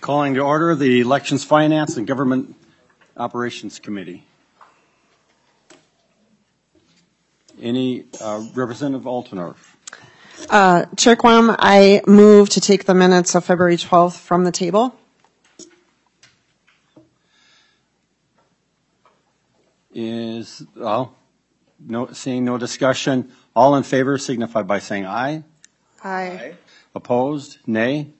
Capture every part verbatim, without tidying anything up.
Calling to order the Elections, Finance, and Government Operations Committee. Any uh, Representative Altenorf? Uh, Chair Quam, I move to take the minutes of February twelfth from the table. Is, well, no, seeing no discussion, all in favor signify by saying aye. Aye. Aye. Opposed? Nay.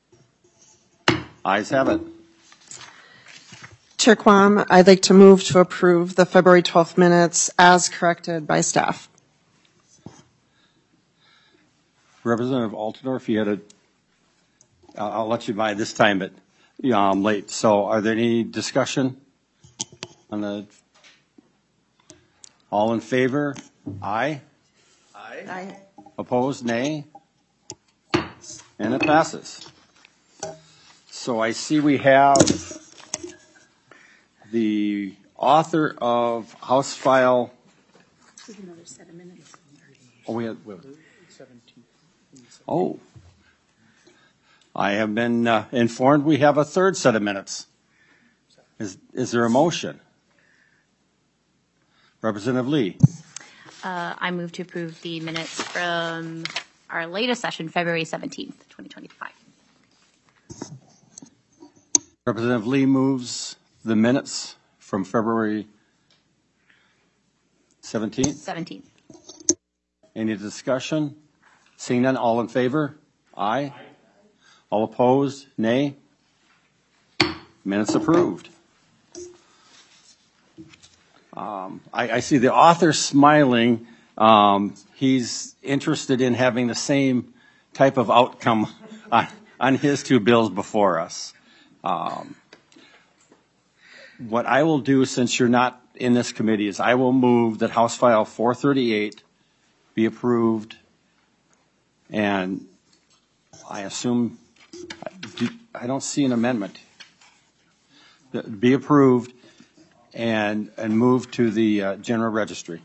Ayes have it. Chair Quam, I'd like to move to approve the February twelfth minutes as corrected by staff. Representative Altenorf, you had a, I'll, I'll let you by this time, but yeah, I'm late. So are there any discussion on the, all in favor? Aye. Aye. Aye. Opposed? Nay. And it passes. So I see we have the author of House File. Another set of minutes. Oh, we have. We have oh, I have been uh, informed we have a third set of minutes. Is is there a motion? Representative Lee. Uh, I move to approve the minutes from our latest session, February seventeenth, twenty twenty-five. Representative Lee moves the minutes from February seventeenth. seventeenth. Any discussion? Seeing none, all in favor? Aye. Aye. All opposed? Nay. Minutes approved. Um, I, I see the author smiling. Um, he's interested in having the same type of outcome on, on his two bills before us. Um, what I will do, since you're not in this committee, is I will move that House File four thirty-eight be approved, and I assume, I don't see an amendment, be approved and and move to the uh, general registry.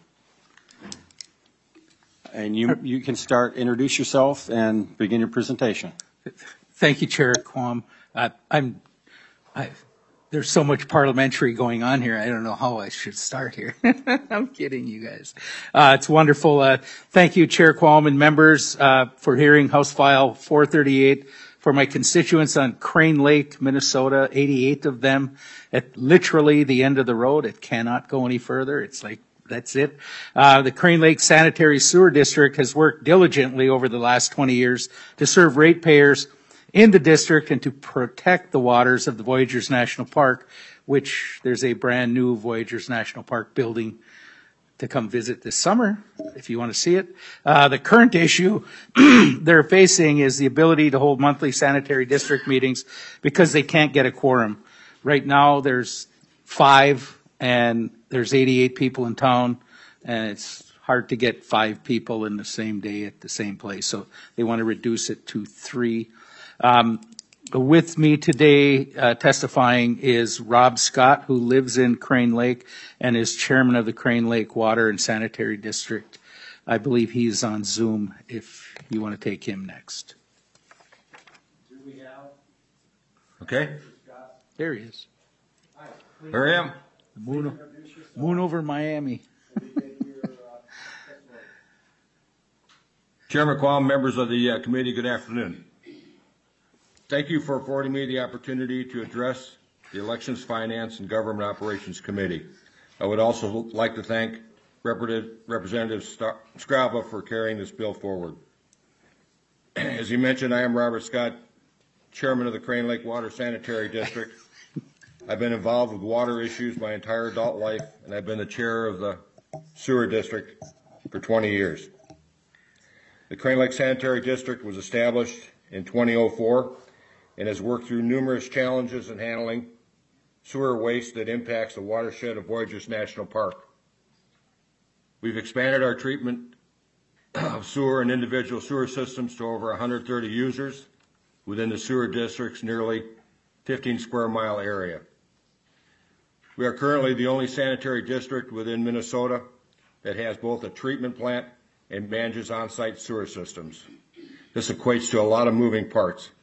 And you you can start, introduce yourself and begin your presentation. Thank you, Chair Quam. Uh, I'm, I, there's so much parliamentary going on here. I don't know how I should start here. I'm kidding, you guys. Uh, it's wonderful. Uh, thank you, Chair Quam and members, uh, for hearing House File four thirty-eight for my constituents on Crane Lake, Minnesota, eighty-eight of them at literally the end of the road. It cannot go any further. It's like, that's it. Uh, the Crane Lake Sanitary Sewer District has worked diligently over the last twenty years to serve ratepayers in the district and to protect the waters of the Voyageurs National Park, which there's a brand new Voyageurs National Park building to come visit this summer, if you want to see it. Uh, the current issue they're facing is the ability to hold monthly sanitary district meetings because they can't get a quorum. Right now, there's five, and there's eighty-eight people in town, and it's hard to get five people in the same day at the same place. So they want to reduce it to three. Um, with me today uh, testifying is Rob Scott, who lives in Crane Lake and is chairman of the Crane Lake Water and Sanitary District. I believe he's on Zoom if you want to take him next. Do we have? Okay. There he is. Hi, Here I am. Moon, moon over Miami. Chairman Quam, members of the uh, committee, good afternoon. Thank you for affording me the opportunity to address the Elections, Finance, and Government Operations Committee. I would also like to thank Representative Scrava for carrying this bill forward. As you mentioned, I am Robert Scott, chairman of the Crane Lake Water Sanitary District. I've been involved with water issues my entire adult life, and I've been the chair of the sewer district for twenty years. The Crane Lake Sanitary District was established in twenty oh four and has worked through numerous challenges in handling sewer waste that impacts the watershed of Voyageurs National Park. We've expanded our treatment of sewer and individual sewer systems to over one hundred thirty users within the sewer district's nearly fifteen square mile area. We are currently the only sanitary district within Minnesota that has both a treatment plant and manages on-site sewer systems. This equates to a lot of moving parts.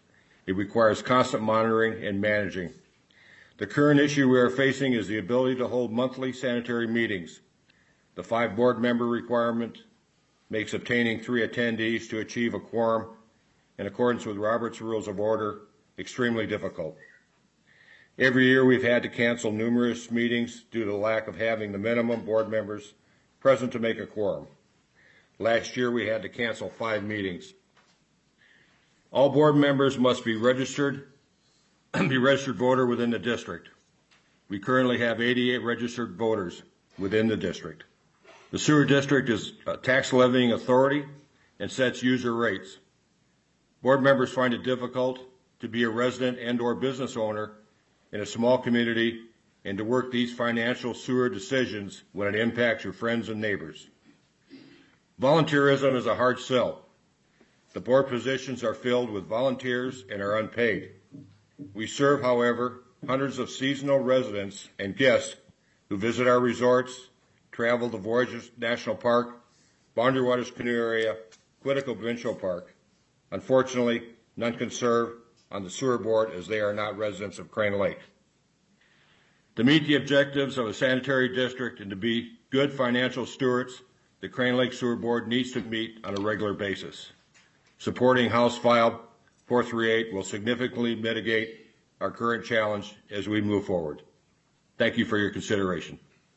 It requires constant monitoring and managing. The current issue we are facing is the ability to hold monthly sanitary meetings. The five board member requirement makes obtaining three attendees to achieve a quorum in accordance with Robert's Rules of Order extremely difficult. Every year we've had to cancel numerous meetings due to the lack of having the minimum board members present to make a quorum. Last year we had to cancel five meetings. All board members must be registered, be registered voter within the district. We currently have eighty-eight registered voters within the district. The sewer district is a tax levying authority and sets user rates. Board members find it difficult to be a resident and or business owner in a small community and to work these financial sewer decisions when it impacts your friends and neighbors. Volunteerism is a hard sell. The board positions are filled with volunteers and are unpaid. We serve, however, hundreds of seasonal residents and guests who visit our resorts, travel to Voyageurs National Park, Boundary Waters Canoe Area, Quetico Provincial Park. Unfortunately, none can serve on the sewer board as they are not residents of Crane Lake. To meet the objectives of a sanitary district and to be good financial stewards, the Crane Lake Sewer Board needs to meet on a regular basis. Supporting House File four thirty-eight will significantly mitigate our current challenge as we move forward. Thank you for your consideration.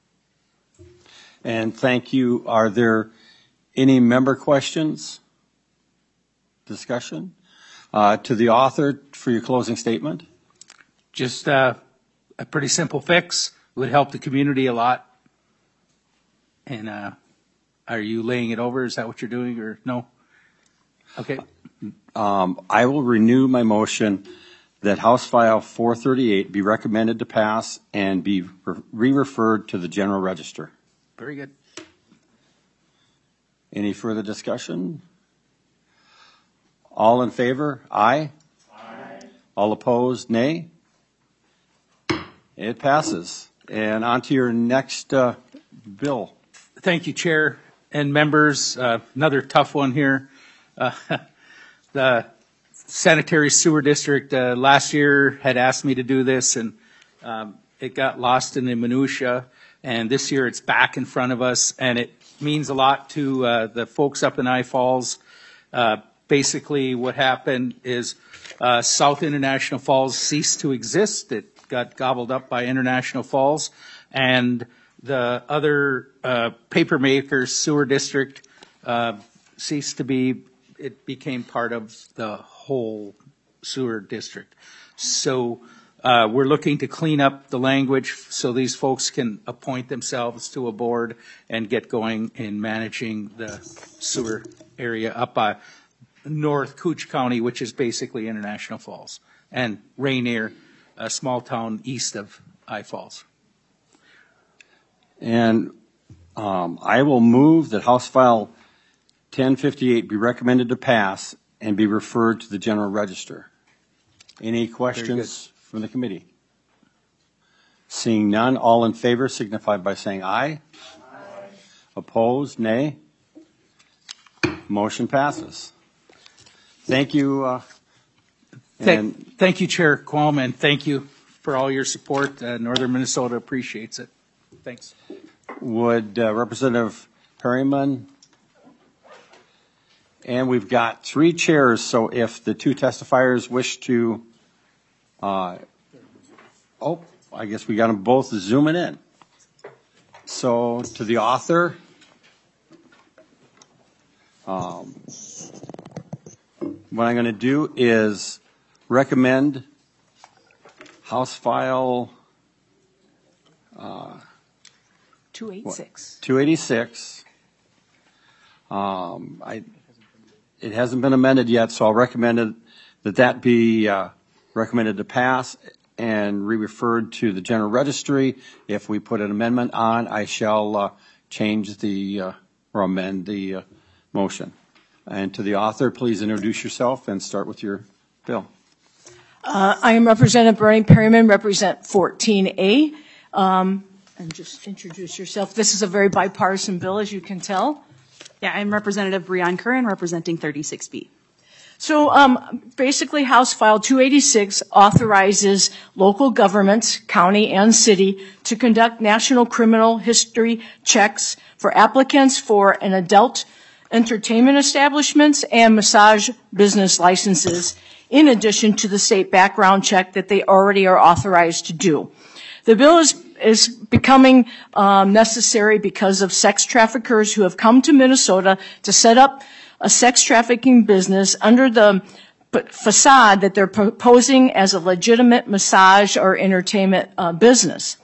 And thank you. Are there any member questions? Discussion? Uh, to the author for your closing statement. Just uh, a pretty simple fix. It would help the community a lot. And uh, are you laying it over? Is that what you're doing or no? Okay. Um, I will renew my motion that House File four thirty-eight be recommended to pass and be re-referred to the General Register. Very good. Any further discussion? All in favor? Aye. Aye. All opposed? Nay. It passes. And on to your next uh, bill. Thank you, Chair and members. Uh, another tough one here. Uh, the Sanitary Sewer District uh, last year had asked me to do this, and um, it got lost in the minutia. And this year it's back in front of us, and it means a lot to uh, the folks up in I Falls. Uh, basically, what happened is uh, South International Falls ceased to exist. It got gobbled up by International Falls, and the other uh, paper makers sewer district uh, ceased to be. It became part of the whole sewer district. So uh, we're looking to clean up the language so these folks can appoint themselves to a board and get going in managing the sewer area up by North Cooch County, which is basically International Falls, and Rainier, a small town east of I Falls. And um, I will move that House File ten fifty-eight be recommended to pass and be referred to the General Register. Any questions from the committee? Seeing none, all in favor signify by saying aye. Aye. Opposed, nay. Motion passes. Thank you. Uh, and thank, thank you, Chair Quam, and thank you for all your support. Uh, Northern Minnesota appreciates it. Thanks. Would uh, Representative Perryman? And we've got three chairs, so if the two testifiers wish to, uh, oh, I guess we got them both zooming in. So to the author, um, what I'm going to do is recommend House File uh, two eighty-six. two eighty-six. Um, I. It hasn't been amended yet, so I'll recommend it, that that be uh, recommended to pass and re-referred to the General Registry. If we put an amendment on, I shall uh, change the uh, or amend the uh, motion. And to the author, please introduce yourself and start with your bill. Uh, I am Representative Bernie Perryman, represent fourteen A. Um, and just introduce yourself. This is a very bipartisan bill, as you can tell. Yeah, I'm Representative Breon Curran, representing thirty-six B. So um, basically, House File two eighty-six authorizes local governments, county and city, to conduct national criminal history checks for applicants for an adult entertainment establishments and massage business licenses, in addition to the state background check that they already are authorized to do. The bill is, is becoming um, necessary because of sex traffickers who have come to Minnesota to set up a sex trafficking business under the facade that they're proposing as a legitimate massage or entertainment uh, business.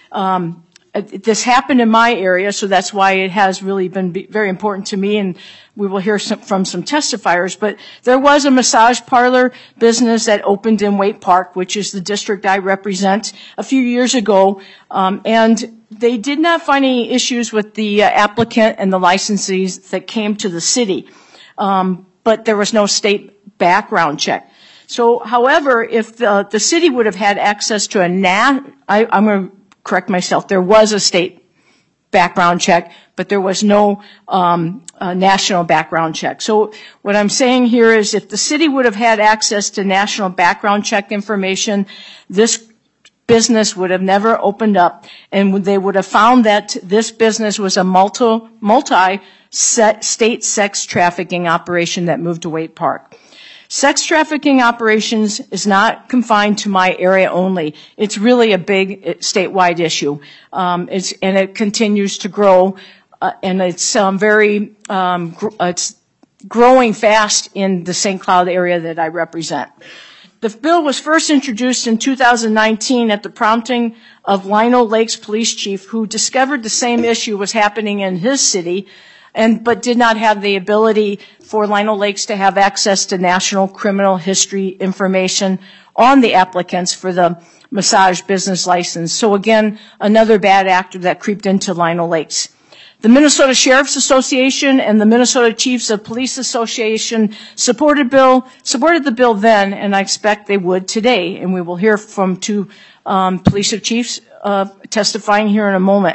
Um, this happened in my area, so that's why it has really been very important to me, and we will hear some, from some testifiers. But there was a massage parlor business that opened in Waite Park, which is the district I represent, a few years ago, um, and they did not find any issues with the uh, applicant and the licensees that came to the city. Um, but there was no state background check. So, however, if the, the city would have had access to a na- I, I'm going to correct myself, there was a state background check, but there was no um, uh, national background check. So what I'm saying here is if the city would have had access to national background check information, this business would have never opened up, and they would have found that this business was a multi, multi state sex trafficking operation that moved to Waite Park. Sex trafficking operations is not confined to my area only. It's really a big statewide issue, um, it's, and it continues to grow, uh, and it's um, very um, gr- it's growing fast in the Saint Cloud area that I represent. The bill was first introduced in two thousand nineteen at the prompting of Lino Lakes police chief, who discovered the same issue was happening in his city, and but did not have the ability for Lino Lakes to have access to national criminal history information on the applicants for the massage business license. So again, another bad actor that creeped into Lino Lakes. The Minnesota Sheriff's Association and the Minnesota Chiefs of Police Association supported bill supported the bill then, and I expect they would today. And we will hear from two um, police chiefs uh, testifying here in a moment.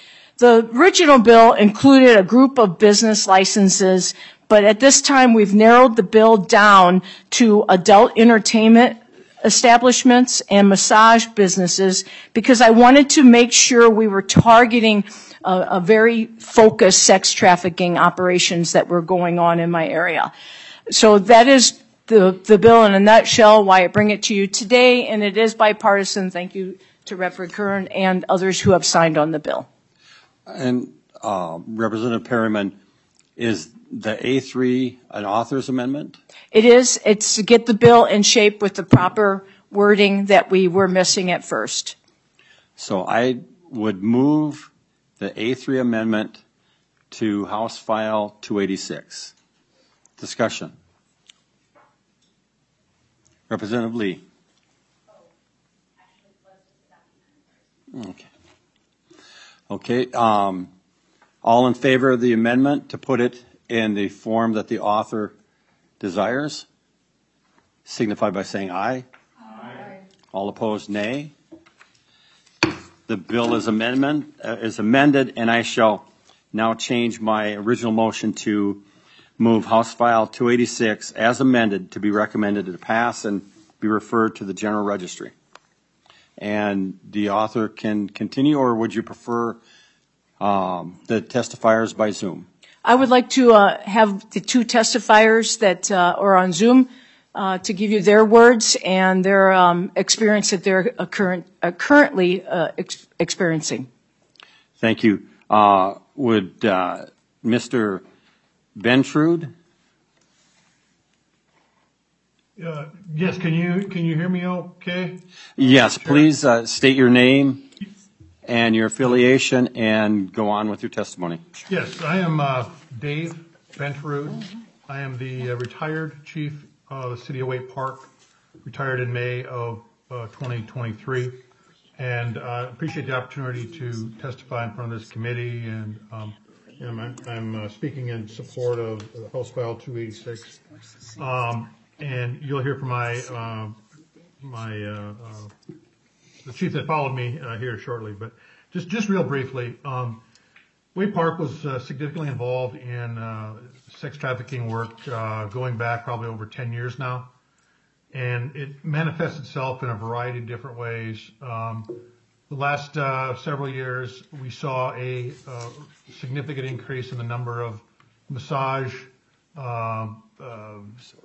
The original bill included a group of business licenses, but at this time we've narrowed the bill down to adult entertainment establishments and massage businesses because I wanted to make sure we were targeting a, a very focused sex trafficking operations that were going on in my area. So that is the, the bill in a nutshell, why I bring it to you today, and it is bipartisan. Thank you to Reverend Kern and others who have signed on the bill. And uh, Representative Perryman, is the A three an author's amendment? It is. It's to get the bill in shape with the proper wording that we were missing at first. So I would move the A three amendment to House File two eighty-six. Discussion. Representative Lee. Okay. Okay. Um, all in favor of the amendment to put it in the form that the author desires, signify by saying aye. Aye. All opposed, nay. The bill is amendment uh, is amended, and I shall now change my original motion to move House File two eighty-six as amended to be recommended to pass and be referred to the General Registry. And the author can continue, or would you prefer um, the testifiers by Zoom? I would like to uh, have the two testifiers that uh, are on Zoom uh, to give you their words and their um, experience that they're uh, current, uh, currently uh, ex- experiencing. Thank you. Uh, would uh, Mister Bentrude? Uh, yes, can you can you hear me okay? Yes, please uh, state your name and your affiliation and go on with your testimony. Yes, I am uh, Dave Bentrude. I am the uh, retired chief of the city of Waite Park, retired in May of uh, twenty twenty-three, and I uh, appreciate the opportunity to testify in front of this committee, and um, I'm, I'm uh, speaking in support of uh, House File two eighty-six. Um, and you'll hear from my uh, my uh, uh, the chief that followed me uh, here shortly. But just just real briefly, um, Wade Park was uh, significantly involved in uh, sex trafficking work uh, going back probably over ten years now. And it manifests itself in a variety of different ways. Um, the last uh, several years, we saw a uh, significant increase in the number of massage uh, uh,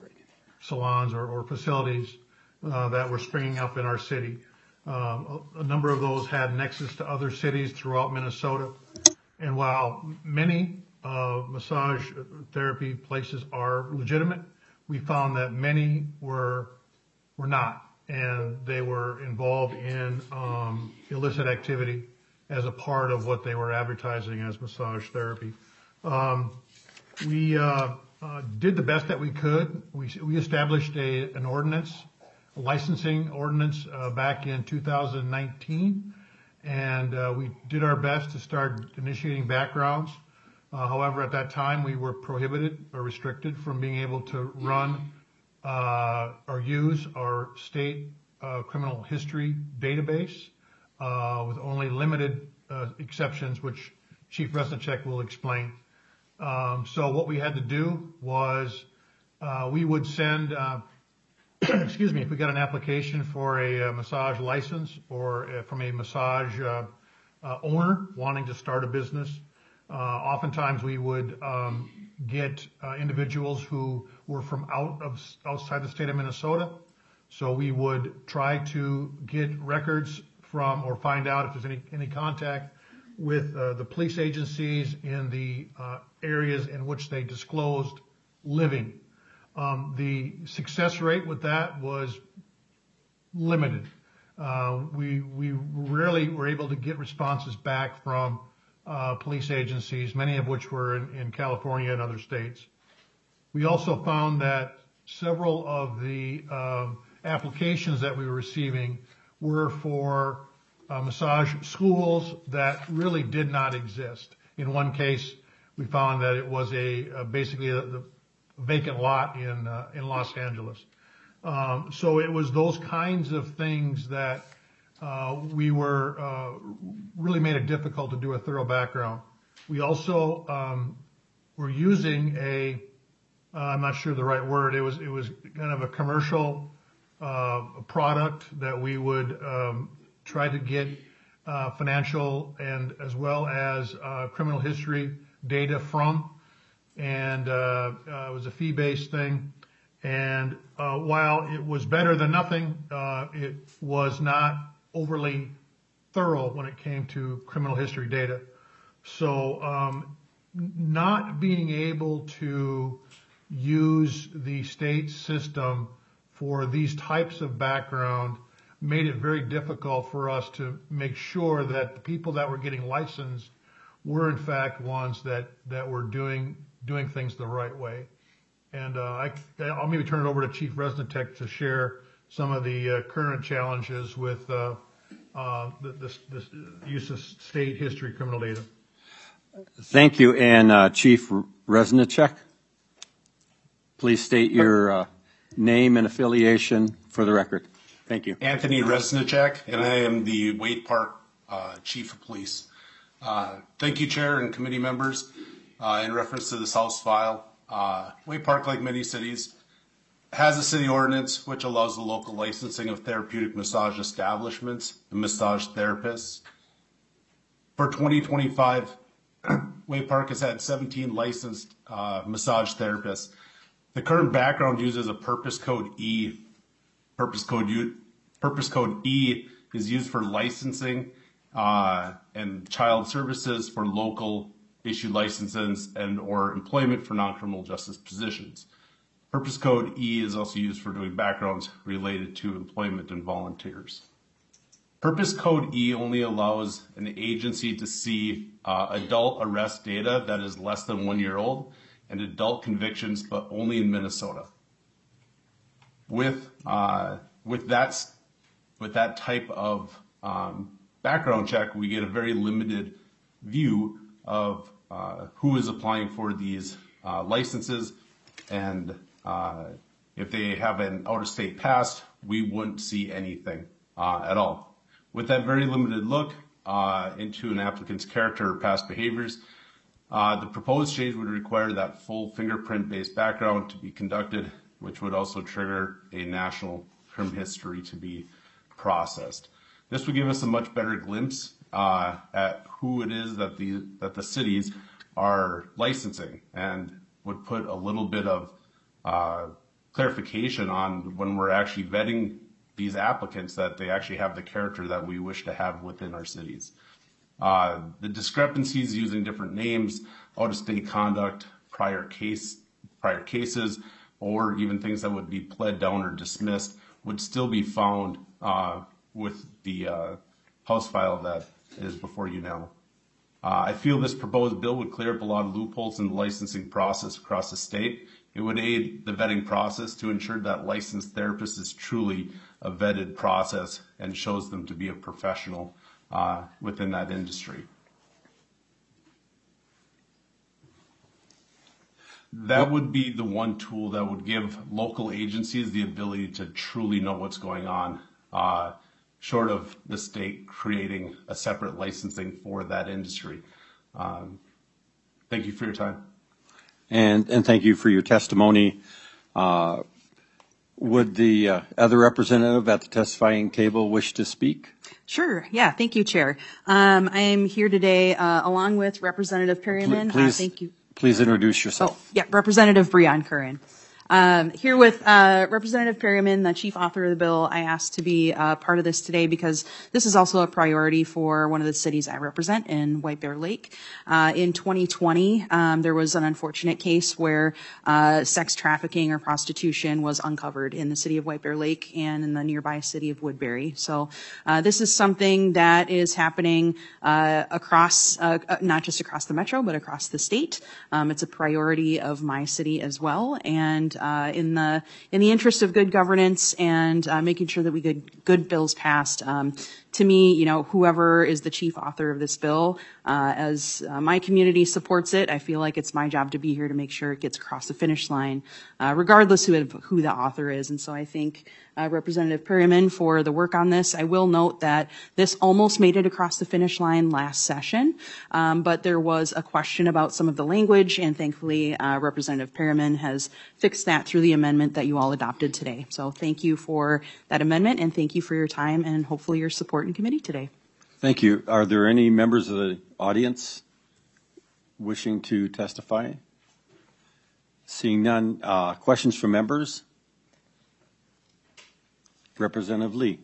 salons or, or facilities uh, that were springing up in our city. Um, a, a number of those had nexus to other cities throughout Minnesota. And while many uh, massage therapy places are legitimate, we found that many were were not, and they were involved in um, illicit activity as a part of what they were advertising as massage therapy. Um, we uh, uh, did the best that we could. We, we established a, an ordinance, a licensing ordinance uh, back in two thousand nineteen, and uh, we did our best to start initiating backgrounds. Uh, however, at that time, we were prohibited or restricted from being able to run uh, or use our state uh, criminal history database uh, with only limited uh, exceptions, which Chief Resnicek will explain. Um, so what we had to do was uh, we would send, uh, excuse me, if we got an application for a, a massage license or uh, from a massage uh, uh, owner wanting to start a business, uh, oftentimes we would um, get uh, individuals who were from out of outside the state of Minnesota. So we would try to get records from or find out if there's any any contact with uh, the police agencies in the uh, areas in which they disclosed living. Um, the success rate with that was limited. Uh, we we rarely were able to get responses back from uh, police agencies, many of which were in, in California and other states. We also found that several of the um, applications that we were receiving were for uh, massage schools that really did not exist. In one case, we found that it was a, a basically a, a vacant lot in uh, in Los Angeles. Um, so it was those kinds of things that uh, we were uh, really made it difficult to do a thorough background. We also um, were using a uh, I'm not sure the right word. It was it was kind of a commercial uh, product that we would um, try to get uh, financial and as well as uh, criminal history data from, and uh, uh, it was a fee-based thing. And uh, while it was better than nothing, uh, it was not overly thorough when it came to criminal history data. So um, not being able to use the state system for these types of background made it very difficult for us to make sure that the people that were getting licensed were in fact ones that, that were doing doing things the right way. And uh, I, I'll maybe turn it over to Chief Resnicek to share some of the uh, current challenges with uh, uh, the, this, this use of state history criminal data. Thank you. And uh, Chief Resnicek, please state your uh, name and affiliation for the record. Thank you. Anthony Resnicek, and I am the Wade Park uh, Chief of Police. Uh, thank you, Chair and committee members. Uh, in reference to this House file, uh, Wade Park, like many cities, has a city ordinance which allows the local licensing of therapeutic massage establishments and massage therapists. For twenty twenty-five, Wade Park has had seventeen licensed uh, massage therapists. The current background uses a purpose code E. Purpose code U, purpose code E is used for licensing uh, and child services for local issued licenses and or employment for non-criminal justice positions. Purpose code E is also used for doing backgrounds related to employment and volunteers. Purpose code E only allows an agency to see uh, adult arrest data that is less than one year old and adult convictions, but only in Minnesota. With uh, with that with that type of um, background check, we get a very limited view of uh, who is applying for these uh, licenses, and uh, if they have an out-of-state pass, we wouldn't see anything uh, at all. With that very limited look uh, into an applicant's character or past behaviors, Uh, the proposed change would require that full fingerprint-based background to be conducted, which would also trigger a national criminal history to be processed. This would give us a much better glimpse uh, at who it is that the that the cities are licensing, and would put a little bit of uh, clarification on when we're actually vetting these applicants, that they actually have the character that we wish to have within our cities. Uh, the discrepancies using different names, out-of-state conduct, prior case, prior cases, or even things that would be pled down or dismissed would still be found uh, with the uh, House file that is before you now. Uh, I feel this proposed bill would clear up a lot of loopholes in the licensing process across the state. It would aid the vetting process to ensure that licensed therapist is truly a vetted process and shows them to be a professional uh, within that industry. That would be the one tool that would give local agencies the ability to truly know what's going on, uh, short of the state creating a separate licensing for that industry. Um, thank you for your time. And, and thank you for your testimony. Uh, would the uh, other representative at the testifying table wish to speak? Sure. Yeah. Thank you, Chair. Um, I am here today uh, along with Representative Perryman. Please, uh, thank you. Please introduce yourself. Oh, yeah. Representative Breon Curran. Um, here with uh, Representative Perryman, the chief author of the bill. I asked to be uh, part of this today because this is also a priority for one of the cities I represent in White Bear Lake. Uh, in twenty twenty, um, there was an unfortunate case where uh, sex trafficking or prostitution was uncovered in the city of White Bear Lake and in the nearby city of Woodbury. So uh, this is something that is happening uh, across, uh, not just across the metro, but across the state. Um, it's a priority of my city as well, and Uh, in the in the interest of good governance and uh, making sure that we get good bills passed. Um, to me, you know, whoever is the chief author of this bill, uh, as uh, my community supports it, I feel like it's my job to be here to make sure it gets across the finish line, uh, regardless who who the author is. And so I thank uh, Representative Perryman for the work on this. I will note that this almost made it across the finish line last session, um, but there was a question about some of the language, and thankfully uh, Representative Perryman has fixed that through the amendment that you all adopted today. So thank you for that amendment, and thank you for your time and hopefully your support in committee today. Thank you. Are there any members of the audience wishing to testify? Seeing none, uh, questions from members? Representative Lee.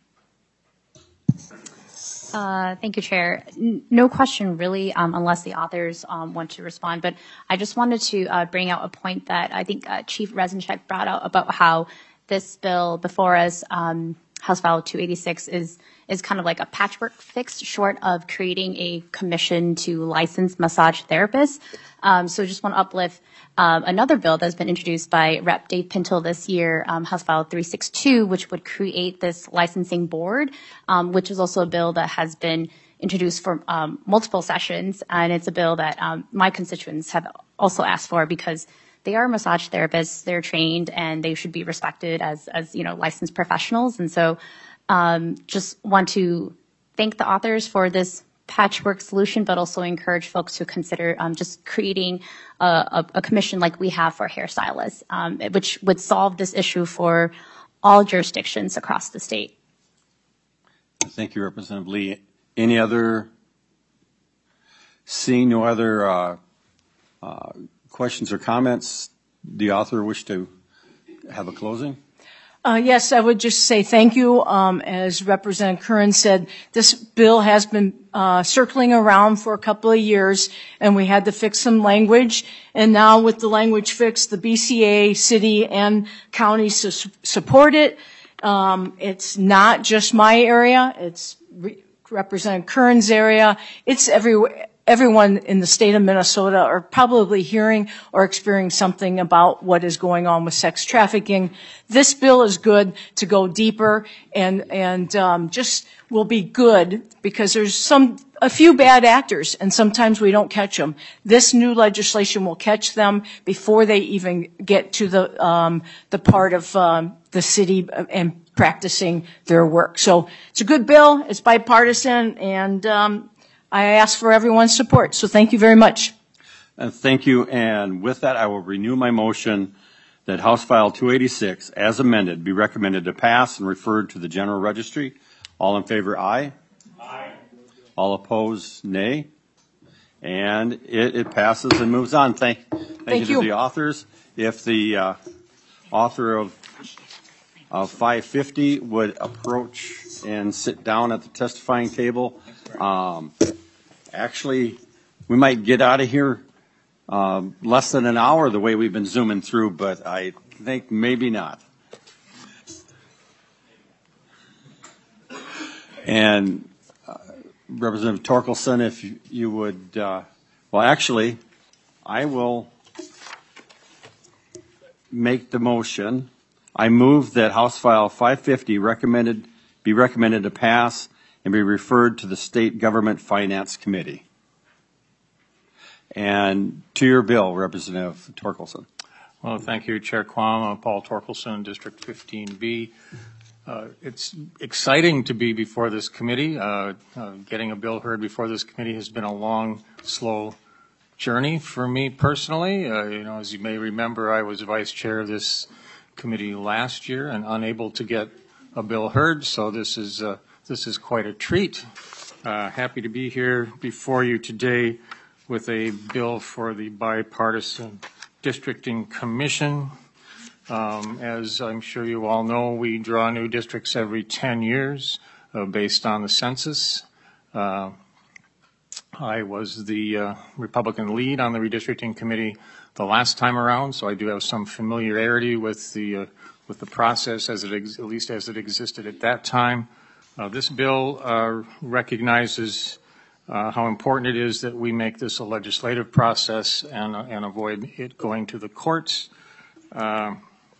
Uh, thank you, Chair. N- no question, really, um, unless the authors um, want to respond. But I just wanted to uh, bring out a point that I think uh, Chief Rezenchek brought out about how this bill before us, um, House File two eighty-six, is is kind of like a patchwork fix, short of creating a commission to license massage therapists. Um, so just want to uplift um, another bill that's been introduced by Representative Dave Pintle this year, um, House File three sixty-two, which would create this licensing board, um, which is also a bill that has been introduced for um, multiple sessions, and it's a bill that um, my constituents have also asked for because they are massage therapists, they're trained, and they should be respected as, as you know, licensed professionals. And so um, just want to thank the authors for this patchwork solution, but also encourage folks to consider um, just creating a, a, a commission like we have for hairstylists, um, which would solve this issue for all jurisdictions across the state. Thank you, Representative Lee. Any other, seeing no other uh, uh, questions or comments, the author wish to have a closing? Uh, yes, I would just say thank you. Um, as Representative Curran said, this bill has been uh, circling around for a couple of years, and we had to fix some language. And now with the language fixed, the B C A, city, and county su- support it. Um, it's not just my area. It's Re- Representative Curran's area. It's everywhere. Everyone in the state of Minnesota are probably hearing or experiencing something about what is going on with sex trafficking. This bill is good to go deeper and and um, just will be good because there's some a few bad actors and sometimes we don't catch them. This new legislation will catch them before they even get to the um, the part of um, the city and practicing their work. So it's a good bill. It's bipartisan, and um, I ask for everyone's support, so thank you very much. And thank you. And with that, I will renew my motion that House File two eighty-six, as amended, be recommended to pass and referred to the General Registry. All in favor, aye. Aye. All opposed, nay. And it, it passes and moves on. Thank, thank, Thank you you. to the authors. If the uh, author of, of five fifty would approach and sit down at the testifying table. Um, actually, we might get out of here um, less than an hour the way we've been zooming through, but I think maybe not. And uh, Representative Torkelson, if you, you would, uh, well, actually, I will make the motion. I move that House File five fifty recommended be recommended to pass and be referred to the State Government Finance Committee. And to your bill, Representative Torkelson. Well, thank you, Chair Quam. I'm Paul Torkelson, District fifteen B. Uh, it's exciting to be before this committee. Uh, uh, getting a bill heard before this committee has been a long, slow journey for me personally. Uh, you know, as you may remember, I was vice chair of this committee last year and unable to get a bill heard. So this is uh, this is quite a treat. Uh, happy to be here before you today with a bill for the bipartisan districting commission. Um, as I'm sure you all know, we draw new districts every ten years uh, based on the census. Uh, I was the uh, Republican lead on the redistricting committee the last time around, so I do have some familiarity with the uh, with the process as it ex at least as it existed at that time. Uh, this bill uh, recognizes uh, how important it is that we make this a legislative process and uh, and avoid it going to the courts. Uh,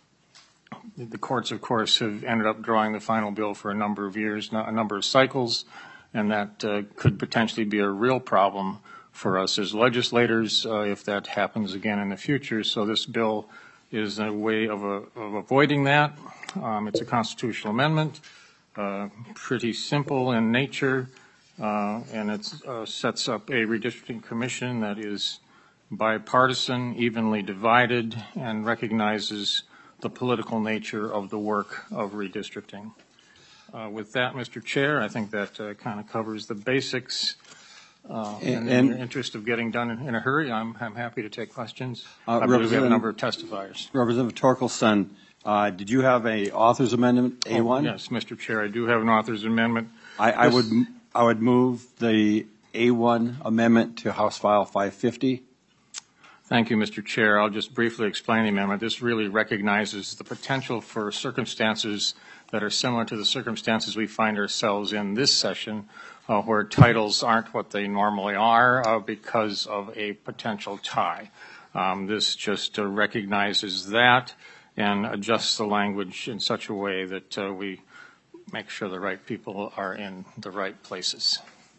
The courts, of course, have ended up drawing the final bill for a number of years, a number of cycles, and that uh, could potentially be a real problem for us as legislators uh, if that happens again in the future. So this bill is a way of, a, of avoiding that. Um, it's a constitutional amendment, uh, pretty simple in nature, uh, and it uh, sets up a redistricting commission that is bipartisan, evenly divided, and recognizes the political nature of the work of redistricting. Uh, with that, Mister Chair, I think that uh, kind of covers the basics. Uh, and, and in the interest of getting done in, in a hurry, I'm, I'm happy to take questions. Uh, I believe we have a number of testifiers. Representative Torkelson, uh, did you have a author's amendment A one? Oh, yes, Mister Chair, I do have an author's amendment. I, I would I would move the A one amendment to House File five fifty. Thank you, Mister Chair. I'll just briefly explain the amendment. This really recognizes the potential for circumstances that are similar to the circumstances we find ourselves in this session, uh, where titles aren't what they normally are uh, because of a potential tie. Um, this just uh, recognizes that and adjusts the language in such a way that uh, we make sure the right people are in the right places.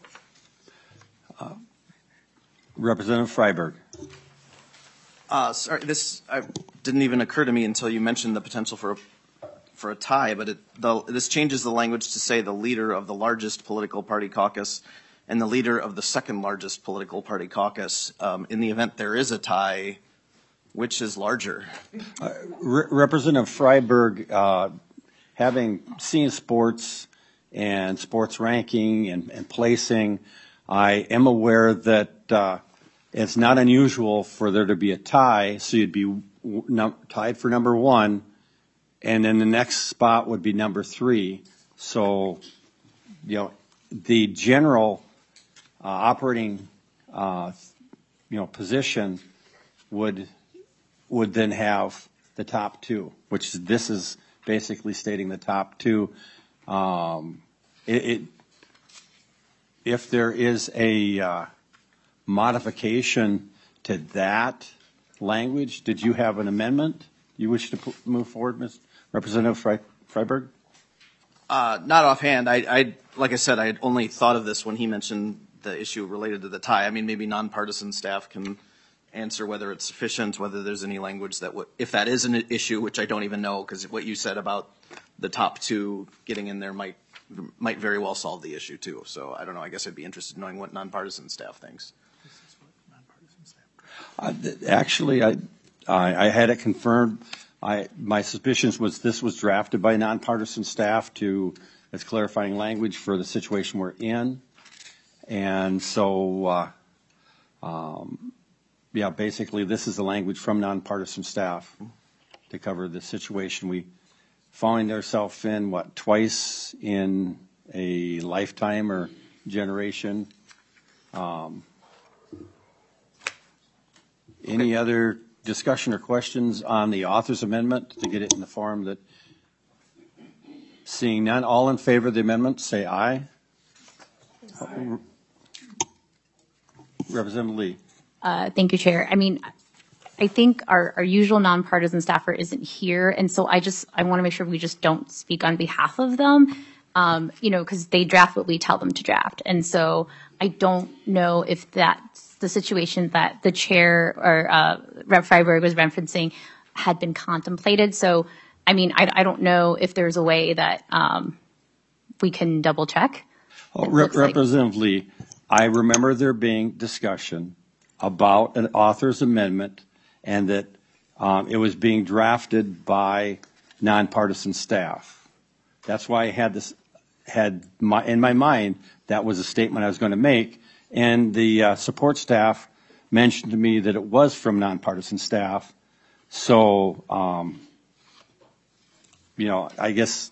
Uh, Representative Freiberg. Uh, sorry, this uh, didn't even occur to me until you mentioned the potential for a, for a tie, but it, the, this changes the language to say the leader of the largest political party caucus and the leader of the second largest political party caucus. Um, in the event there is a tie, which is larger? Uh, Re Representative Freiberg, uh, having seen sports and sports ranking and, and placing, I am aware that uh, it's not unusual for there to be a tie, so you'd be num tied for number one, and then the next spot would be number three. So, you know, the general uh, operating, uh, you know, position would would then have the top two, which this is basically stating the top two. Um, it, it, if there is a uh, modification to that language, did you have an amendment you wish to p move forward, Miz Representative Fre Freiberg? Uh, not offhand. I, I, like I said, I had only thought of this when he mentioned the issue related to the tie. I mean, maybe nonpartisan staff can answer whether it's sufficient, whether there's any language that would, if that is an issue, which I don't even know, because what you said about the top two getting in there might might very well solve the issue too. So I don't know. I guess I'd be interested in knowing what nonpartisan staff thinks. Uh, th- Actually, I, I I had it confirmed. I, my suspicions was this was drafted by nonpartisan staff to, as clarifying language for the situation we're in. And so, uh, um, yeah, basically this is the language from nonpartisan staff to cover the situation we find ourselves in, what, twice in a lifetime or generation. Um, any other discussion or questions on the author's amendment to get it in the form that, seeing none, all in favor of the amendment, say aye. Representative Lee. Uh, thank you, Chair. I mean, I think our, our usual nonpartisan staffer isn't here, and so I just I want to make sure we just don't speak on behalf of them, um, you know, because they draft what we tell them to draft, and so I don't know if that's the situation that the chair or uh, Representative Freiberg was referencing had been contemplated. So, I mean, I, I don't know if there's a way that um, we can double check. Oh, Rep- Representative like. Lee, I remember there being discussion about an author's amendment and that um, it was being drafted by nonpartisan staff. That's why I had this, had my, in my mind, that was a statement I was going to make. And the uh, support staff mentioned to me that it was from nonpartisan staff. So, um, you know, I guess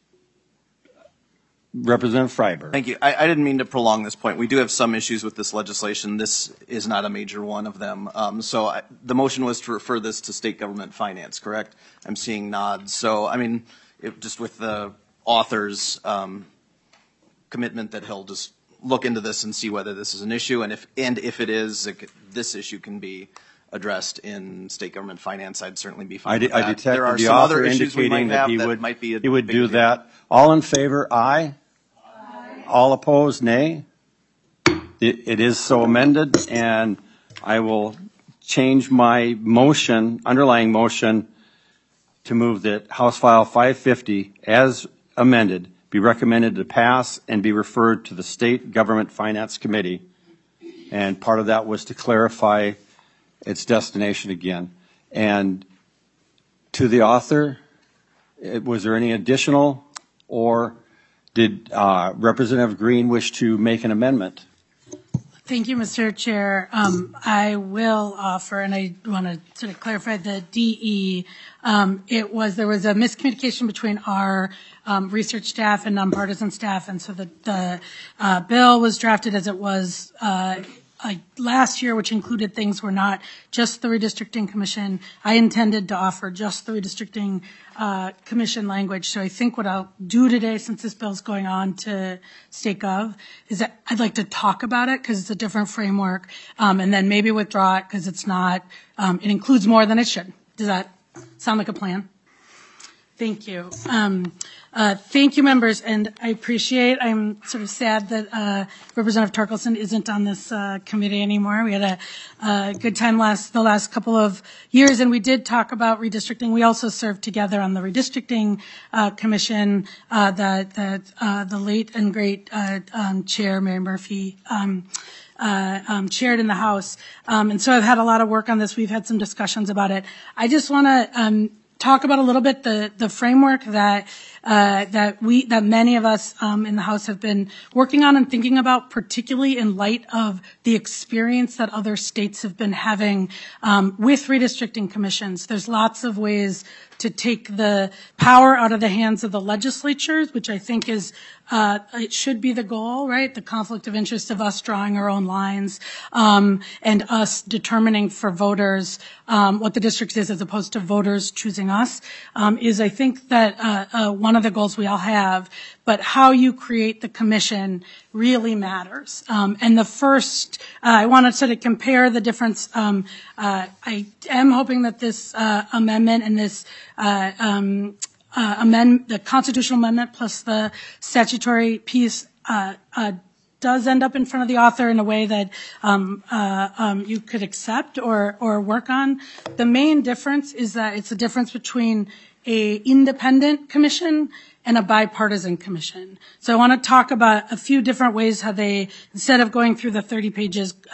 Representative Freiberg. Thank you. I, I didn't mean to prolong this point. We do have some issues with this legislation. This is not a major one of them. Um, so I, the motion was to refer this to state government finance, correct? I'm seeing nods. So, I mean, it, just with the author's um, commitment that he'll just look into this and see whether this is an issue, and if and if it is, it, this issue can be addressed in state government finance, I'd certainly be fine I, with de- that. I detected there are the some author other issues we might indicating that have he that would, might be a he would big do deal. that. All in favor, aye. Aye. All opposed, nay. It, it is so amended, and I will change my motion, underlying motion, to move that House File five fifty, as amended, be recommended to pass and be referred to the State Government Finance Committee. And part of that was to clarify its destination again. And to the author, it, was there any additional, or did uh, Representative Green wish to make an amendment? Thank you, Mister Chair. Um, I will offer, and I want to sort of clarify the D E. Um, it was there was a miscommunication between our um, research staff and nonpartisan staff, and so the, the uh, bill was drafted as it was uh, uh, last year, which included things were not just the redistricting commission. I intended to offer just the redistricting uh, commission language. So I think what I'll do today, since this bill is going on to State Gov, is that I'd like to talk about it because it's a different framework, um, and then maybe withdraw it because it's not, um, it includes more than it should. Does that sound like a plan? Thank you. Um, uh, thank you, members, and I appreciate, I'm sort of sad that uh, Representative Torkelson isn't on this uh, committee anymore. We had a, a good time last the last couple of years, and we did talk about redistricting. We also served together on the redistricting uh, commission uh, that, that uh, the late and great uh, um, Chair Mary Murphy um, Uh, um, chaired in the House. Um, and so I've had a lot of work on this. We've had some discussions about it. I just want to um, talk about a little bit the, the framework that uh, that we that many of us um, in the House have been working on and thinking about, particularly in light of the experience that other states have been having um, with redistricting commissions. There's lots of ways to take the power out of the hands of the legislatures, which I think is uh, it should be the goal, right? The conflict of interest of us drawing our own lines um, and us determining for voters um, what the district is as opposed to voters choosing us um, is, I think, that uh, uh, one of the goals we all have. But how you create the commission really matters. Um, and the first, uh, I want to sort of compare the difference. Um, uh, I am hoping that this uh, amendment and this uh, um, uh, amend the constitutional amendment plus the statutory piece uh, uh, does end up in front of the author in a way that um, uh, um, you could accept or or work on. The main difference is that it's a difference between a independent commission and a bipartisan commission. So I want to talk about a few different ways how they, instead of going through the thirty pages, uh,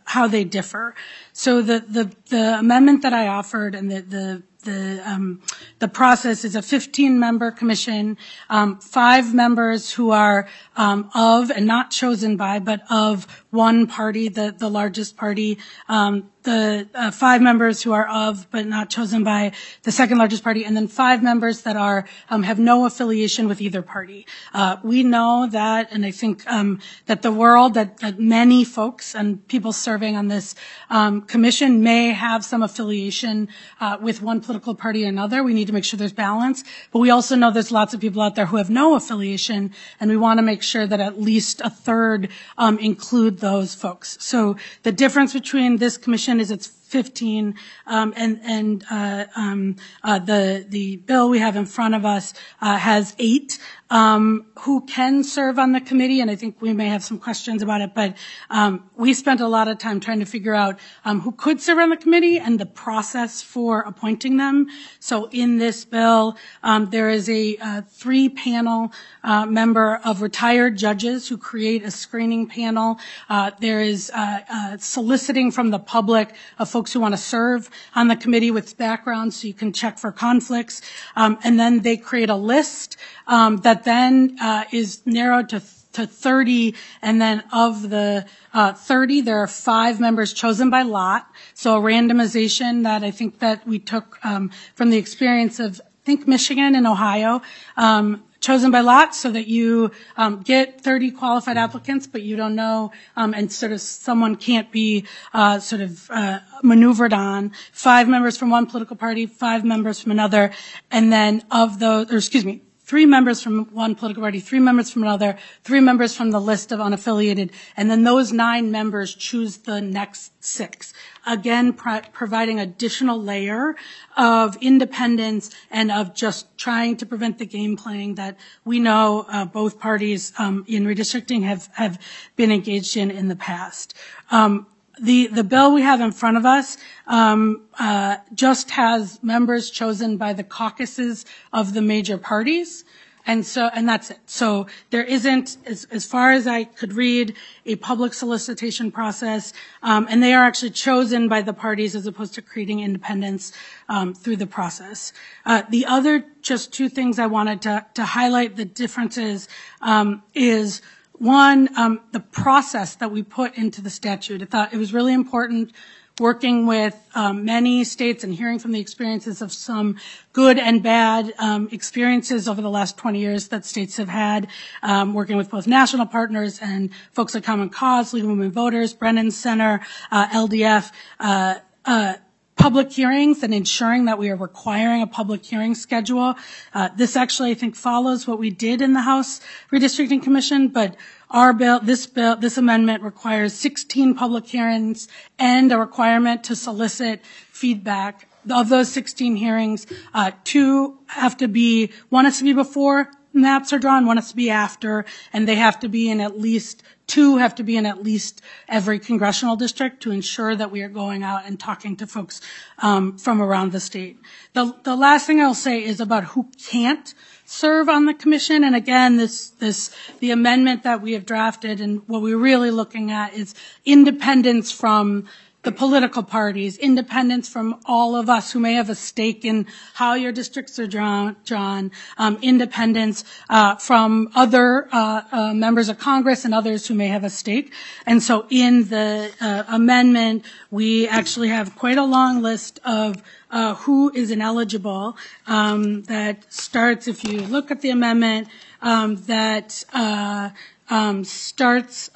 how they differ. So the, the, the amendment that I offered and the, the The, um, the process is a fifteen-member commission, um, five members who are um, of and not chosen by, but of one party, the, the largest party, um, the uh, five members who are of but not chosen by the second largest party, and then five members that are um, have no affiliation with either party. Uh, we know that, and I think um, that the world, that, that many folks and people serving on this um, commission may have some affiliation uh, with one political party or another. We need to make sure there's balance, but we also know there's lots of people out there who have no affiliation, and we want to make sure that at least a third um, include those folks. So the difference between this commission is it's fifteen, um, and and uh, um, uh, the the bill we have in front of us uh, has eight um, who can serve on the committee, and I think we may have some questions about it. But um, we spent a lot of time trying to figure out um, who could serve on the committee and the process for appointing them. So in this bill, um, there is a uh, three-panel uh, member of retired judges who create a screening panel. Uh, there is uh, uh, soliciting from the public of folks who want to serve on the committee with backgrounds, so you can check for conflicts. Um, and then they create a list um, that then uh, is narrowed to to thirty, and then of the uh, thirty, there are five members chosen by lot. So a randomization that I think that we took um, from the experience of, I think, Michigan and Ohio, um, chosen by lot, so that you um, get thirty qualified applicants, but you don't know, um, and sort of someone can't be uh, sort of uh, maneuvered on. Five members from one political party, five members from another, and then of those, or excuse me, three members from one political party, three members from another, three members from the list of unaffiliated, and then those nine members choose the next six. Again, pro- providing additional layer of independence and of just trying to prevent the game playing that we know uh, both parties um, in redistricting have, have been engaged in in the past. Um, The, the bill we have in front of us um, uh, just has members chosen by the caucuses of the major parties, and so and that's it. So there isn't, as, as far as I could read, a public solicitation process, um, and they are actually chosen by the parties as opposed to creating independence um, through the process. Uh, the other just two things I wanted to, to highlight the differences um, is. One, um, the process that we put into the statute. I thought it was really important working with um, many states and hearing from the experiences of some good and bad um, experiences over the last twenty years that states have had, um, working with both national partners and folks at Common Cause, League of Women Voters, Brennan Center, uh, L D F, uh, uh, public hearings and ensuring that we are requiring a public hearing schedule. Uh, this actually, I think, follows what we did in the House Redistricting Commission, but our bill, this bill, this amendment requires sixteen public hearings and a requirement to solicit feedback. Of those sixteen hearings, uh, two have to be, one has to be before maps are drawn, one has to be after, and they have to be in at least Two have to be in at least every congressional district to ensure that we are going out and talking to folks um, from around the state. The, the last thing I'll say is about who can't serve on the commission. And again, this, this, the amendment that we have drafted and what we're really looking at is independence from the political parties, independence from all of us who may have a stake in how your districts are drawn, drawn um, independence uh, from other uh, uh, members of Congress and others who may have a stake. And so in the uh, amendment, we actually have quite a long list of uh, who is ineligible um, that starts, if you look at the amendment, um, that uh, um, starts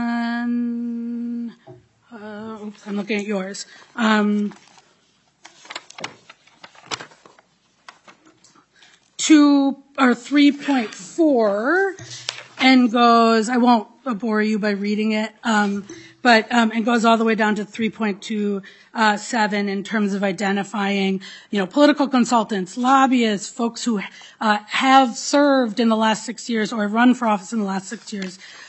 on... Uh, oops, I'm looking at yours. Um, two or three point four and goes, I won't bore you by reading it, um, but um, it goes all the way down to three point two seven in terms of identifying, you know, political consultants, lobbyists, folks who uh, have served in the last six years or run for office in the last six years.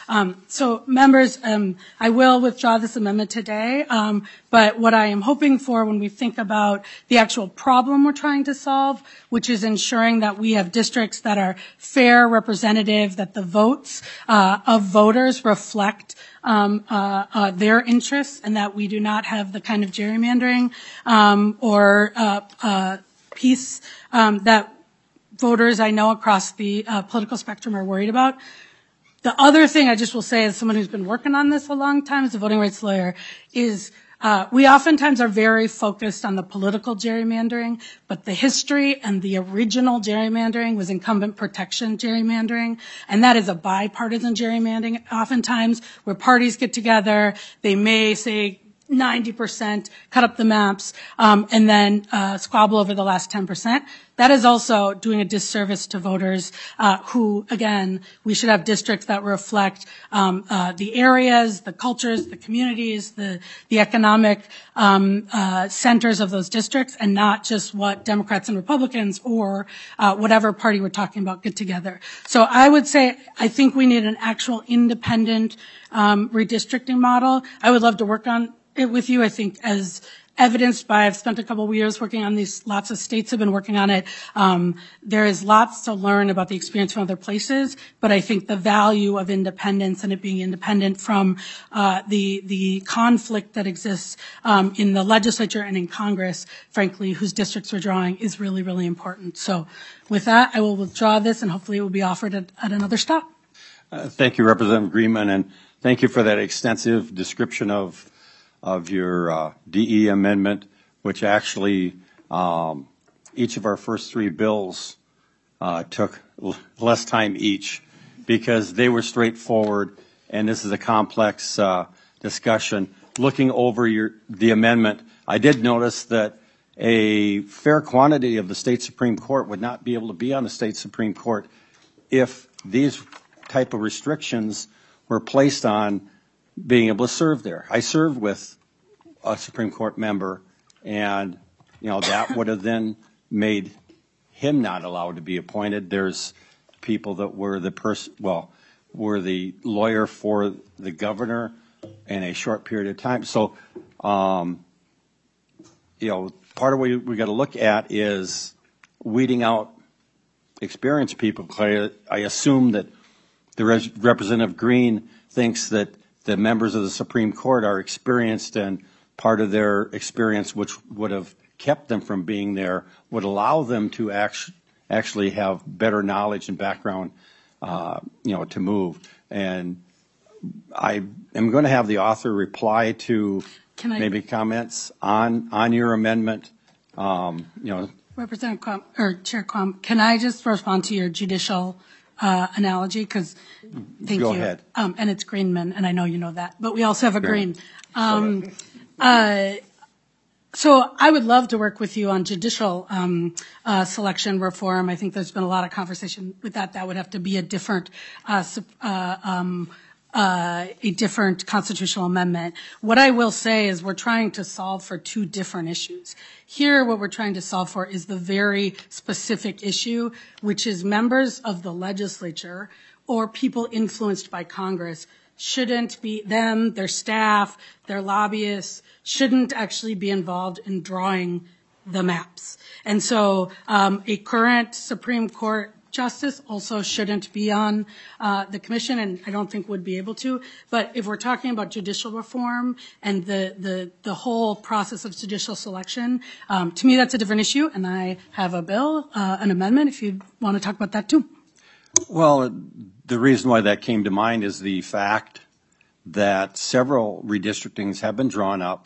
Um, so members, um, I will withdraw this amendment today, um, but what I am hoping for when we think about the actual problem we're trying to solve, which is ensuring that we have districts that are fair, representative, that the votes uh, of voters reflect um, uh, uh, their interests, and that we do not have the kind of gerrymandering um, or uh, uh, piece um, that voters I know across the uh, political spectrum are worried about. The other thing I just will say, as someone who's been working on this a long time as a voting rights lawyer, is uh, we oftentimes are very focused on the political gerrymandering, but the history and the original gerrymandering was incumbent protection gerrymandering, and that is a bipartisan gerrymandering oftentimes where parties get together, they may say ninety percent, cut up the maps, um, and then uh, squabble over the last ten percent. That is also doing a disservice to voters uh, who, again, we should have districts that reflect um, uh, the areas, the cultures, the communities, the, the economic um, uh, centers of those districts, and not just what Democrats and Republicans or uh, whatever party we're talking about get together. So I would say I think we need an actual independent um, redistricting model. I would love to work on it with you. I think as evidenced by, I've spent a couple of years working on these, lots of states have been working on it. Um, there is lots to learn about the experience from other places, but I think the value of independence and it being independent from uh, the the conflict that exists um, in the legislature and in Congress, frankly, whose districts we're drawing, is really, really important. So with that, I will withdraw this, and hopefully it will be offered at, at another stop. Uh, thank you, Representative Greenman, and thank you for that extensive description of of your uh, D E amendment, which actually um, each of our first three bills uh, took l- less time each because they were straightforward, and this is a complex uh, discussion. Looking over your the amendment, I did notice that a fair quantity of the state Supreme Court would not be able to be on the state Supreme Court if these type of restrictions were placed on being able to serve there. I served with a Supreme Court member, and you know that would have then made him not allowed to be appointed. There's people that were the person, well, were the lawyer for the governor in a short period of time. So, um, you know, part of what we got to look at is weeding out experienced people. I, I assume that the Res- Representative Green thinks that the members of the Supreme Court are experienced, and part of their experience, which would have kept them from being there, would allow them to act- actually have better knowledge and background, uh, you know, to move. And I am going to have the author reply to Can I- maybe comments on on your amendment. Um, you know, Representative Quam, or Chair Quam, can I just respond to your judicial uh, analogy? Because thank Go you. ahead. Um, and it's Greenman, and I know you know that, but we also have a Green. Um, uh, so I would love to work with you on judicial um, uh, selection reform. I think there's been a lot of conversation with that. That would have to be a different uh, sup- uh, um, Uh, a different constitutional amendment. What I will say is we're trying to solve for two different issues. Here, what we're trying to solve for is the very specific issue, which is members of the legislature or people influenced by Congress shouldn't be, them, their staff, their lobbyists, shouldn't actually be involved in drawing the maps. And so um, a current Supreme Court justice also shouldn't be on uh, the commission, and I don't think would be able to. But if we're talking about judicial reform and the the, the whole process of judicial selection, um, to me that's a different issue, and I have a bill, uh, an amendment, if you want to talk about that too. well, the reason why that came to mind is the fact that several redistrictings have been drawn up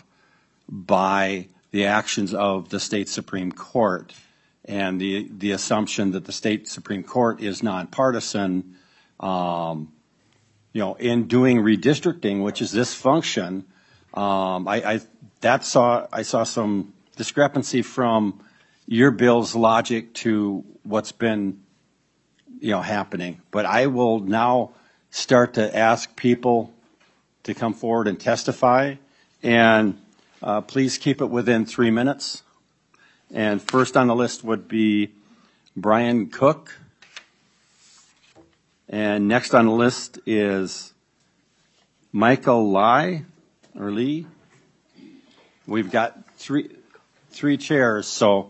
by the actions of the state Supreme Court. And the the assumption that the state Supreme Court is nonpartisan, um, you know, in doing redistricting, which is this function, um, I, I that saw I saw some discrepancy from your bill's logic to what's been, you know, happening. But I will now start to ask people to come forward and testify, and uh, please keep it within three minutes. And first on the list would be Brian Cook. And next on the list is Michael Lai, or Lee. We've got three, three chairs, so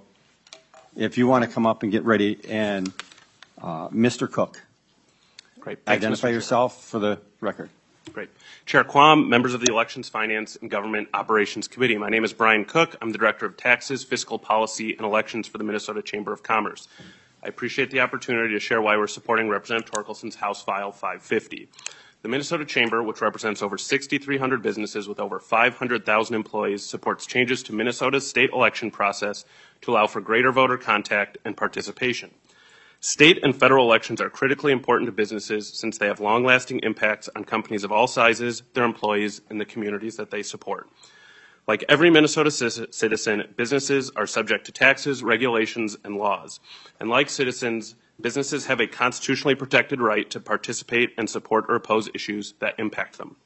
if you want to come up and get ready, and uh, Mister Cook. Great. Thanks, Identify Mister yourself for the record. Great. Chair Quam, members of the Elections, Finance, and Government Operations Committee. My name is Brian Cook. I'm the Director of Taxes, Fiscal Policy, and Elections for the Minnesota Chamber of Commerce. I appreciate the opportunity to share why we're supporting Representative Torkelson's House File five fifty. The Minnesota Chamber, which represents over six thousand three hundred businesses with over five hundred thousand employees, supports changes to Minnesota's state election process to allow for greater voter contact and participation. State and federal elections are critically important to businesses since they have long-lasting impacts on companies of all sizes, their employees, and the communities that they support. Like every Minnesota citizen, businesses are subject to taxes, regulations, and laws. And like citizens, businesses have a constitutionally protected right to participate and support or oppose issues that impact them.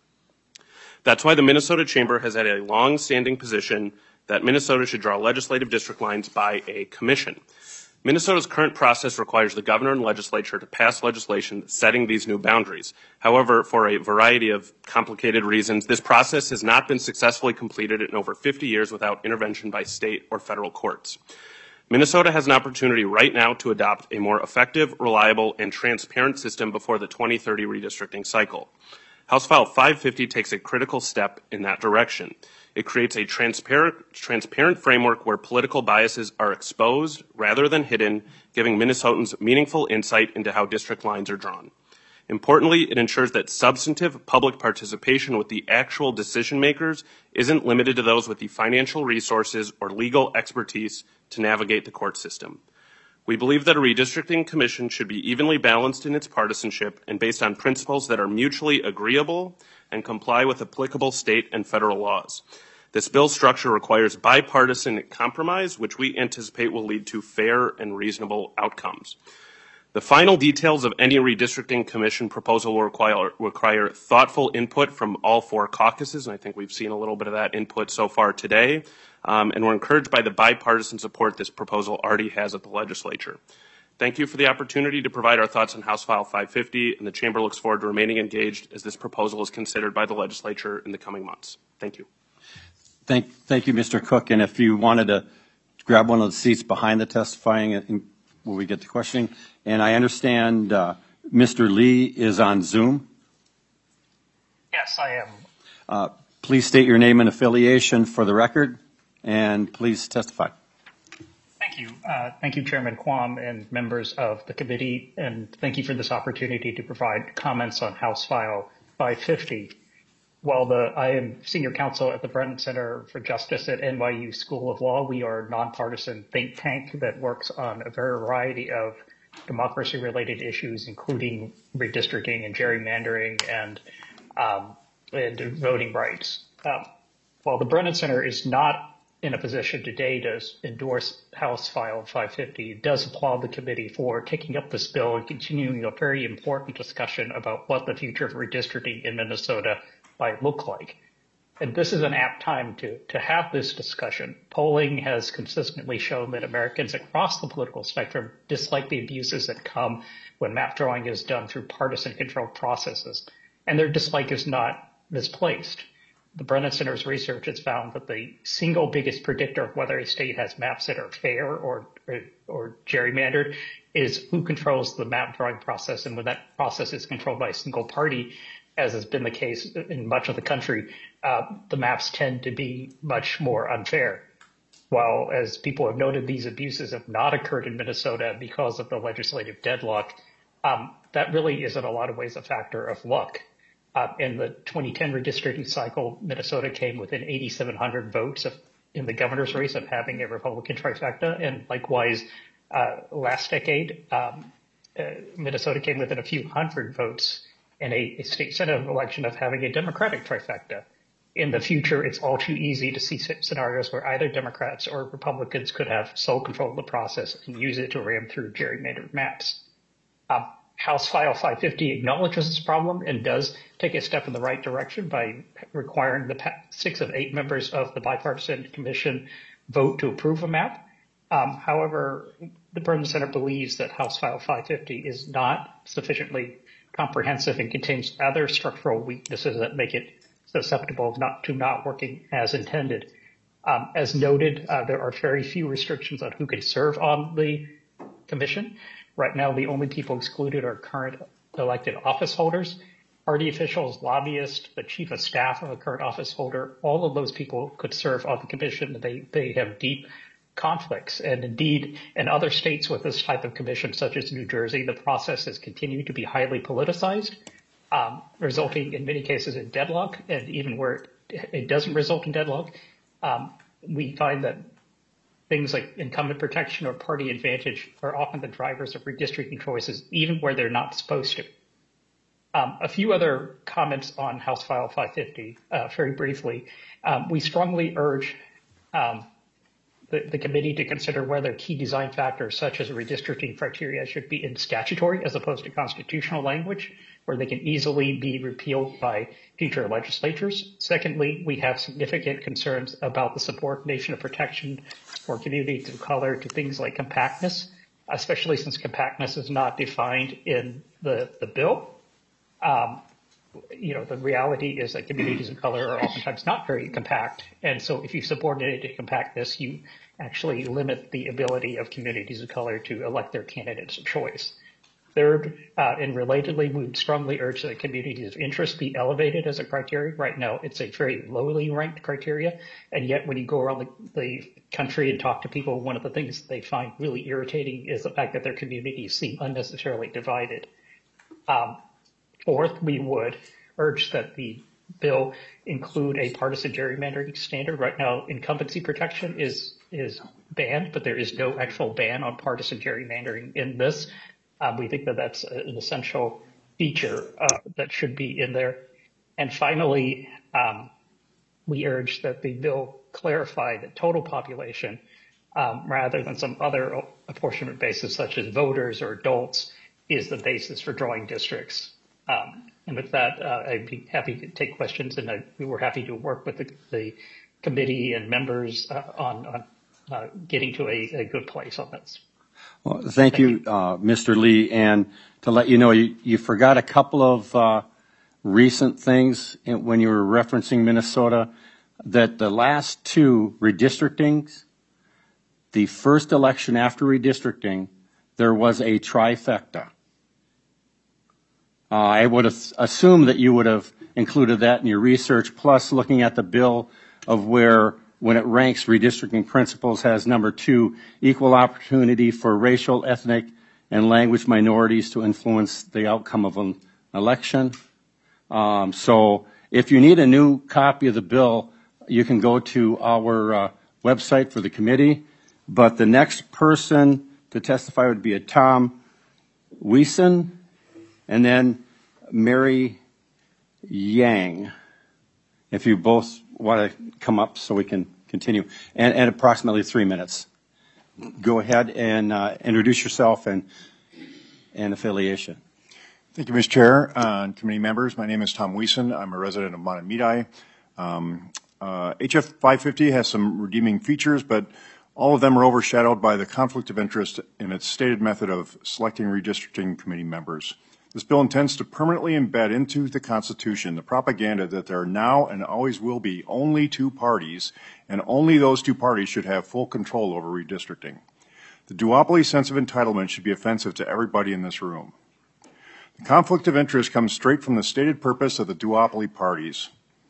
That's why the Minnesota Chamber has had a long-standing position that Minnesota should draw legislative district lines by a commission. Minnesota's current process requires the governor and legislature to pass legislation setting these new boundaries. However, for a variety of complicated reasons, this process has not been successfully completed in over fifty years without intervention by state or federal courts. Minnesota has an opportunity right now to adopt a more effective, reliable, and transparent system before the twenty thirty redistricting cycle. House File five fifty takes a critical step in that direction. It creates a transparent, transparent framework where political biases are exposed rather than hidden, giving Minnesotans meaningful insight into how district lines are drawn. Importantly, it ensures that substantive public participation with the actual decision makers isn't limited to those with the financial resources or legal expertise to navigate the court system. We believe that a redistricting commission should be evenly balanced in its partisanship and based on principles that are mutually agreeable and comply with applicable state and federal laws. This bill's structure requires bipartisan compromise, which we anticipate will lead to fair and reasonable outcomes. The final details of any redistricting commission proposal will require, require thoughtful input from all four caucuses, and I think we've seen a little bit of that input so far today. Um, and we're encouraged by the bipartisan support this proposal already has at the legislature. Thank you for the opportunity to provide our thoughts on House File five fifty, and the Chamber looks forward to remaining engaged as this proposal is considered by the legislature in the coming months. Thank you. Thank, thank you, Mister Cook. And if you wanted to grab one of the seats behind the testifying when we get to questioning. And I understand uh, Mister Lee is on Zoom. Yes, I am. Uh, please state your name and affiliation for the record, and please testify. Thank you. Uh, thank you, Chairman Quam and members of the committee, and thank you for this opportunity to provide comments on House File five fifty. While the, I am senior counsel at the Brennan Center for Justice at N Y U School of Law, we are a nonpartisan think tank that works on a variety of democracy-related issues, including redistricting and gerrymandering and, um, and voting rights. Um, while the Brennan Center is not in a position today to endorse House File five fifty, it does applaud the committee for taking up this bill and continuing a very important discussion about what the future of redistricting in Minnesota might look like. And this is an apt time to, to have this discussion. Polling has consistently shown that Americans across the political spectrum dislike the abuses that come when map drawing is done through partisan controlled processes, and their dislike is not misplaced. The Brennan Center's research has found that the single biggest predictor of whether a state has maps that are fair or, or, or gerrymandered is who controls the map drawing process. And when that process is controlled by a single party, as has been the case in much of the country, uh, the maps tend to be much more unfair. While, as people have noted, these abuses have not occurred in Minnesota because of the legislative deadlock, um, that really is in a lot of ways a factor of luck. Uh, in the twenty ten redistricting cycle, Minnesota came within eighty-seven hundred votes of, in the governor's race of having a Republican trifecta. And likewise, uh, last decade, um, uh, Minnesota came within a few hundred votes in a, a state senate election of having a Democratic trifecta. In the future, it's all too easy to see scenarios where either Democrats or Republicans could have sole control of the process and use it to ram through gerrymandered maps. Um, House File five fifty acknowledges this problem and does take a step in the right direction by requiring the six of eight members of the bipartisan commission vote to approve a map. Um, however, the Brennan Center believes that House File five fifty is not sufficiently comprehensive and contains other structural weaknesses that make it susceptible not to not working as intended. Um, as noted, uh, there are very few restrictions on who can serve on the commission. Right now, the only people excluded are current elected office holders, party officials, lobbyists, the chief of staff of a current office holder. All of those people could serve on the commission. They, they have deep conflicts. And indeed, in other states with this type of commission, such as New Jersey, the process has continued to be highly politicized, um, resulting in many cases in deadlock. And even where it, it doesn't result in deadlock, um, we find that things like incumbent protection or party advantage are often the drivers of redistricting choices, even where they're not supposed to. Um, a few other comments on House File five fifty, uh, very briefly. Um, we strongly urge um, the, the committee to consider whether key design factors such as redistricting criteria should be in statutory as opposed to constitutional language, where they can easily be repealed by future legislatures. Secondly, we have significant concerns about the subordination of protection for communities of color to things like compactness, especially since compactness is not defined in the, the bill. Um, you know, the reality is that communities of color are oftentimes not very compact. And so if you subordinate to compactness, you actually limit the ability of communities of color to elect their candidates of choice. Third, uh, and relatedly, we would strongly urge that communities of interest be elevated as a criteria. Right now, it's a very lowly ranked criteria. And yet when you go around the, the country and talk to people, one of the things they find really irritating is the fact that their communities seem unnecessarily divided. Um, Fourth, we would urge that the bill include a partisan gerrymandering standard. Right now, incumbency protection is is banned, but there is no actual ban on partisan gerrymandering in this. Um, we think that that's an essential feature uh, that should be in there. And finally, um, we urge that the bill clarify the total population um, rather than some other apportionment basis, such as voters or adults, is the basis for drawing districts. Um, and with that, uh, I'd be happy to take questions, and I, we were happy to work with the, the committee and members uh, on, on uh, getting to a, a good place on this. Well, thank, thank you, you. Uh, Mister Lee. And to let you know, you, you forgot a couple of uh, recent things in, when you were referencing Minnesota, that the last two redistrictings, the first election after redistricting, there was a trifecta. Uh, I would assume that you would have included that in your research, plus looking at the bill of where, when it ranks redistricting principles, has number two, equal opportunity for racial, ethnic, and language minorities to influence the outcome of an election. Um, so if you need a new copy of the bill, you can go to our uh, website for the committee. But the next person to testify would be a Tom Wiesen, and then Mary Yang, if you both want to come up so we can continue, and, and approximately three minutes. Go ahead and uh, introduce yourself and, and affiliation. Thank you, Mister Chair uh, and committee members. My name is Tom Wiesen. I'm a resident of Mahtomedi. Um, uh, H F five fifty has some redeeming features, but all of them are overshadowed by the conflict of interest in its stated method of selecting redistricting committee members. This bill intends to permanently embed into the Constitution the propaganda that there are now and always will be only two parties, and only those two parties should have full control over redistricting. The duopoly sense of entitlement should be offensive to everybody in this room. The conflict of interest comes straight from the stated purpose of the duopoly parties.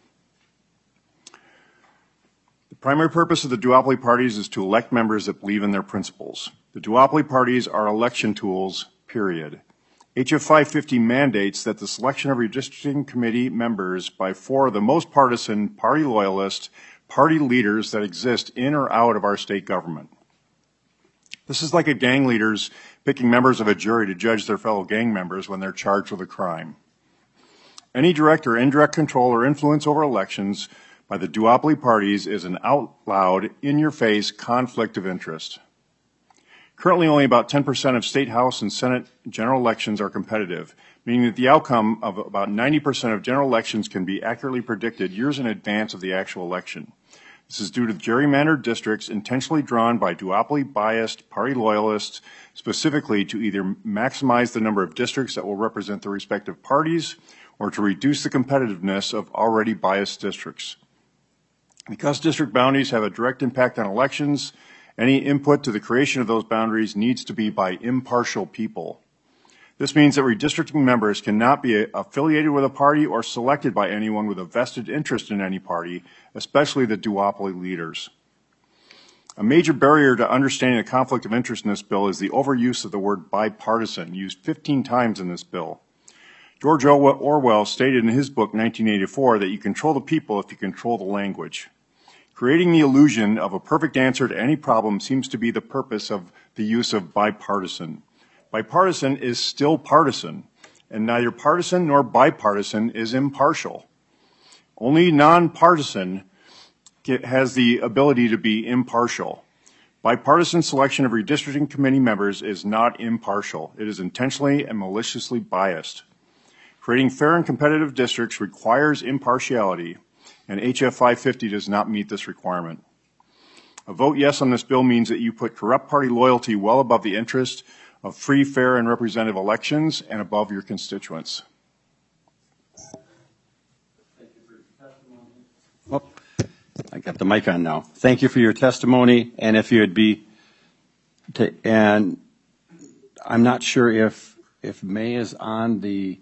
The primary purpose of the duopoly parties is to elect members that believe in their principles. The duopoly parties are election tools, period. H F five fifty mandates that the selection of redistricting committee members by four of the most partisan, party loyalist, party leaders that exist in or out of our state government. This is like a gang leaders picking members of a jury to judge their fellow gang members when they're charged with a crime. Any direct or indirect control or influence over elections by the duopoly parties is an out loud, in-your-face conflict of interest. Currently, only about ten percent of state House and Senate general elections are competitive, meaning that the outcome of about ninety percent of general elections can be accurately predicted years in advance of the actual election. This is due to gerrymandered districts intentionally drawn by duopoly-biased party loyalists, specifically to either maximize the number of districts that will represent the respective parties or to reduce the competitiveness of already biased districts. Because district boundaries have a direct impact on elections, any input to the creation of those boundaries needs to be by impartial people. This means that redistricting members cannot be affiliated with a party or selected by anyone with a vested interest in any party, especially the duopoly leaders. A major barrier to understanding the conflict of interest in this bill is the overuse of the word bipartisan, used fifteen times in this bill. George Orwell stated in his book nineteen eighty-four that you control the people if you control the language. Creating the illusion of a perfect answer to any problem seems to be the purpose of the use of bipartisan. Bipartisan is still partisan, and neither partisan nor bipartisan is impartial. Only nonpartisan has the ability to be impartial. Bipartisan selection of redistricting committee members is not impartial. It is intentionally and maliciously biased. Creating fair and competitive districts requires impartiality, and H F five fifty does not meet this requirement. A vote yes on this bill means that you put corrupt party loyalty well above the interest of free, fair, and representative elections and above your constituents. Oh, I got the mic on now. Thank you for your testimony, and if you'd be, to, and I'm not sure if if May is on the.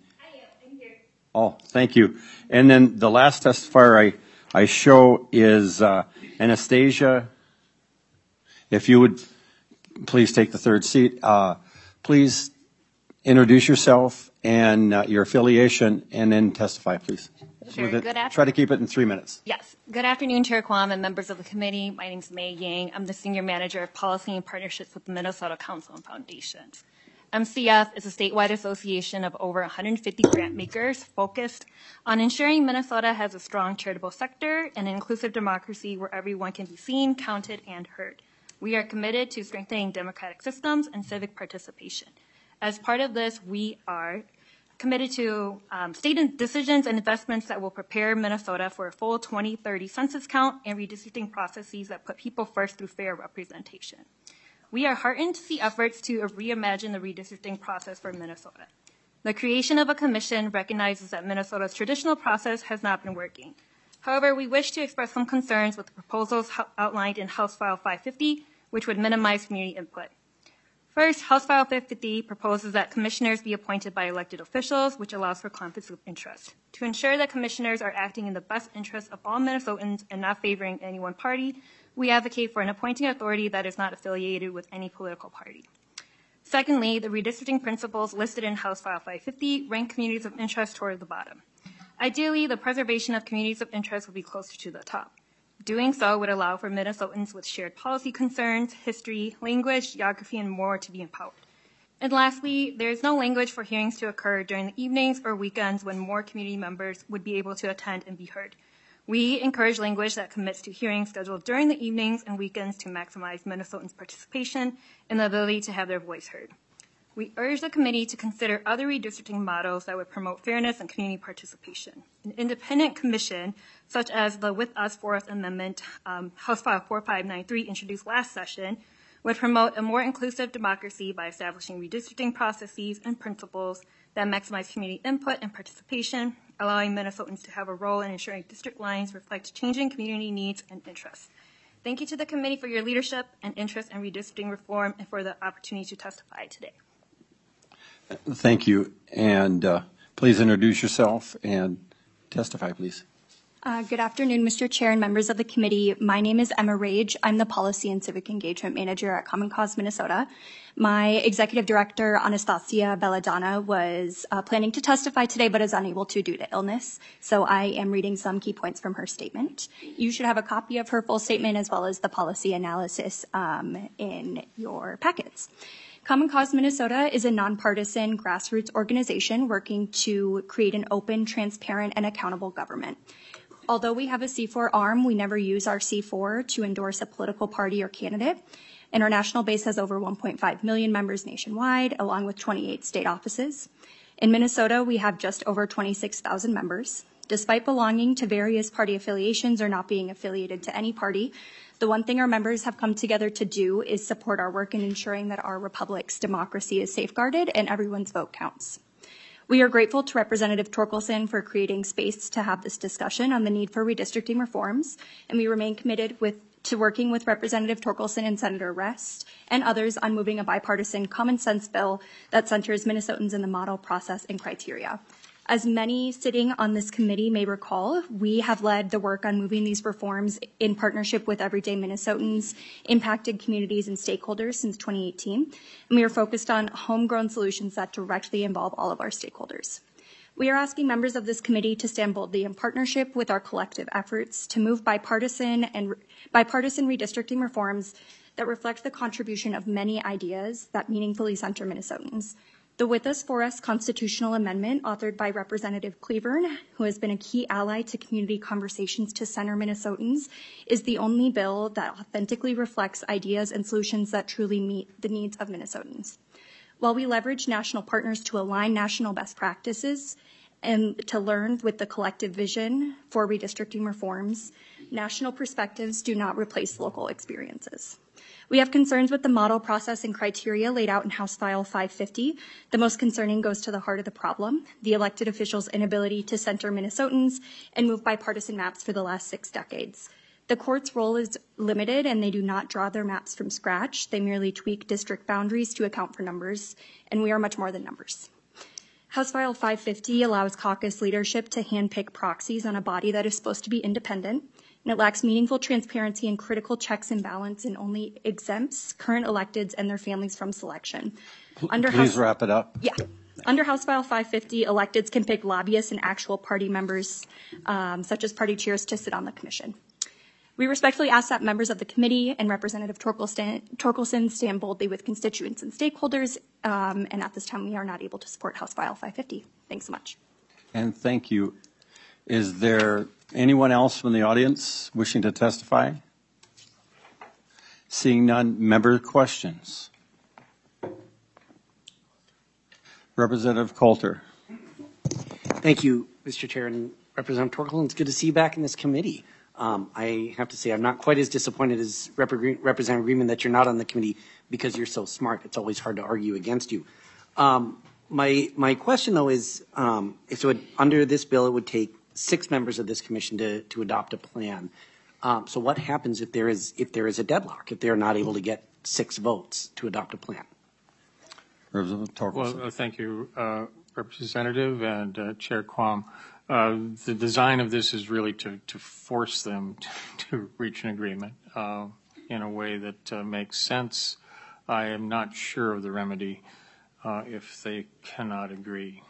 Oh, thank you. And then the last testifier I, I show is uh, Anastasia. If you would please take the third seat. Uh, please introduce yourself and uh, your affiliation and then testify, please. Sure. With it, Good afternoon. try to keep it in three minutes. Yes. Good afternoon, Chair Quam and members of the committee. My name is May Yang. I'm the Senior Manager of Policy and Partnerships with the Minnesota Council on Foundations. M C F is a statewide association of over one hundred fifty grant makers focused on ensuring Minnesota has a strong charitable sector and an inclusive democracy where everyone can be seen, counted, and heard. We are committed to strengthening democratic systems and civic participation. As part of this, we are committed to um, state decisions and investments that will prepare Minnesota for a full twenty thirty census count and redistricting processes that put people first through fair representation. We are heartened to see efforts to reimagine the redistricting process for Minnesota. The creation of a commission recognizes that Minnesota's traditional process has not been working. However, we wish to express some concerns with the proposals outlined in House File five fifty, which would minimize community input. First, House File five fifty proposes that commissioners be appointed by elected officials, which allows for conflicts of interest. To ensure that commissioners are acting in the best interest of all Minnesotans and not favoring any one party, we advocate for an appointing authority that is not affiliated with any political party. Secondly, the redistricting principles listed in House File five fifty rank communities of interest toward the bottom. Ideally, the preservation of communities of interest would be closer to the top. Doing so would allow for Minnesotans with shared policy concerns, history, language, geography, and more to be empowered. And lastly, there is no language for hearings to occur during the evenings or weekends when more community members would be able to attend and be heard. We encourage language that commits to hearings scheduled during the evenings and weekends to maximize Minnesotans' participation and the ability to have their voice heard. We urge the committee to consider other redistricting models that would promote fairness and community participation. An independent commission, such as the With Us Fourth Amendment, um, House File four five nine three, introduced last session, would promote a more inclusive democracy by establishing redistricting processes and principles that maximize community input and participation, allowing Minnesotans to have a role in ensuring district lines reflect changing community needs and interests. Thank you to the committee for your leadership and interest in redistricting reform and for the opportunity to testify today. Thank you. And uh, please introduce yourself and testify, please. Uh, good afternoon, Mister Chair and members of the committee. My name is Emma Rage. I'm the Policy and Civic Engagement Manager at Common Cause Minnesota. My Executive Director, Anastasia Belladonna, was uh, planning to testify today but is unable to due to illness. So I am reading some key points from her statement. You should have a copy of her full statement as well as the policy analysis um, in your packets. Common Cause Minnesota is a nonpartisan grassroots organization working to create an open, transparent, and accountable government. Although we have a C four arm, we never use our C four to endorse a political party or candidate. And our national base has over one point five million members nationwide, along with twenty-eight state offices. In Minnesota, we have just over twenty-six thousand members. Despite belonging to various party affiliations or not being affiliated to any party, the one thing our members have come together to do is support our work in ensuring that our republic's democracy is safeguarded and everyone's vote counts. We are grateful to Representative Torkelson for creating space to have this discussion on the need for redistricting reforms, and we remain committed with, to working with Representative Torkelson and Senator Rest and others on moving a bipartisan common sense bill that centers Minnesotans in the model process and criteria. As many sitting on this committee may recall, we have led the work on moving these reforms in partnership with everyday Minnesotans, impacted communities, and stakeholders since twenty eighteen, and we are focused on homegrown solutions that directly involve all of our stakeholders. We are asking members of this committee to stand boldly in partnership with our collective efforts to move bipartisan and bipartisan redistricting reforms that reflect the contribution of many ideas that meaningfully center Minnesotans. The With Us For Us constitutional amendment, authored by Representative Cleburne, who has been a key ally to community conversations to center Minnesotans, is the only bill that authentically reflects ideas and solutions that truly meet the needs of Minnesotans. While we leverage national partners to align national best practices and to learn with the collective vision for redistricting reforms, national perspectives do not replace local experiences. We have concerns with the model process and criteria laid out in House File five fifty. The most concerning goes to the heart of the problem, the elected officials' inability to center Minnesotans and move bipartisan maps for the last six decades. The court's role is limited, and they do not draw their maps from scratch. They merely tweak district boundaries to account for numbers, and we are much more than numbers. House File five fifty allows caucus leadership to handpick proxies on a body that is supposed to be independent, and it lacks meaningful transparency and critical checks and balance and only exempts current electeds and their families from selection. Under Please House, wrap it up. Yeah. Under House File five fifty, electeds can pick lobbyists and actual party members, um, such as party chairs, to sit on the commission. We respectfully ask that members of the committee and Representative Torkelson, Torkelson stand boldly with constituents and stakeholders, um, and at this time we are not able to support House File five fifty. Thanks so much. And thank you. Is there anyone else from the audience wishing to testify? Seeing none, member questions. Representative Coulter. Thank you, Mister Chair and Representative Torkelson. It's good to see you back in this committee. Um, I have to say I'm not quite as disappointed as Rep Representative Greenman that you're not on the committee because you're so smart. It's always hard to argue against you. Um, my my question though is, um, so it, under this bill it would take six members of this commission to to adopt a plan. Um, so what happens if there is if there is a deadlock, if they're not able to get six votes to adopt a plan? Representative Torkelson. Well, uh, thank you, uh, Representative and uh, Chair Quam. Uh, the design of this is really to, to force them to, to reach an agreement uh, in a way that uh, makes sense. I am not sure of the remedy uh, if they cannot agree.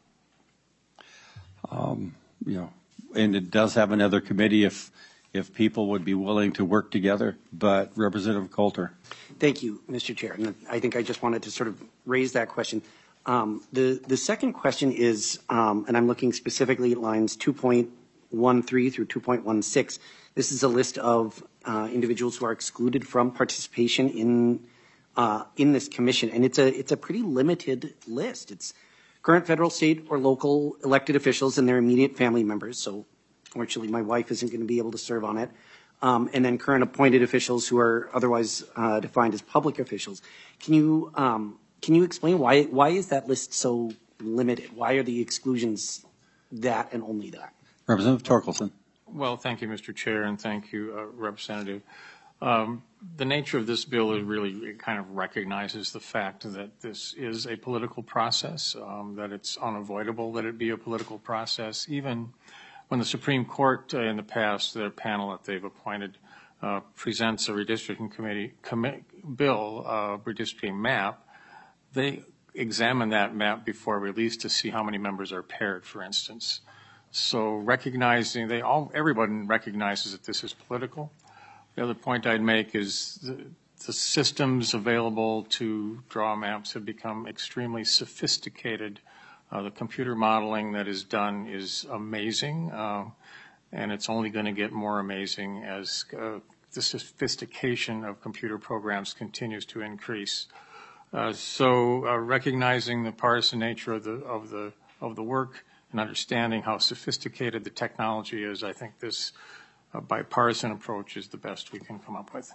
Um, you know, and it does have another committee if if people would be willing to work together. But Representative Coulter. Thank you, Mister Chair. And I think I just wanted to sort of raise that question. Um, the, the second question is, um, and I'm looking specifically at lines two point one three through two point one six. This is a list of uh, individuals who are excluded from participation in uh, in this commission, and it's a it's a pretty limited list. It's current federal, state, or local elected officials and their immediate family members. So, fortunately, my wife isn't going to be able to serve on it. Um, and then current appointed officials who are otherwise uh, defined as public officials. Can you um, Can you explain why why is that list so limited? Why are the exclusions that and only that? Representative Torkelson. Well, thank you, Mister Chair, and thank you, uh, Representative. Um, the nature of this bill is really it kind of recognizes the fact that this is a political process, um, that it's unavoidable that it be a political process. Even when the Supreme Court uh, in the past, their panel that they've appointed uh, presents a redistricting committee commi- bill, uh, redistricting map, they examine that map before release to see how many members are paired, for instance. So recognizing, they all, everyone recognizes that this is political. The other point I'd make is the, the systems available to draw maps have become extremely sophisticated. Uh, the computer modeling that is done is amazing, uh, and it's only going to get more amazing as uh, the sophistication of computer programs continues to increase. Uh, so uh, recognizing the partisan nature of the of the of the work and understanding how sophisticated the technology is, I think this uh, bipartisan approach is the best we can come up with.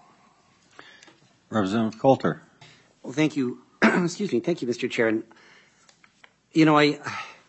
Representative Coulter. Well, thank you. Excuse me. Thank you, Mister Chair. And, you know, I,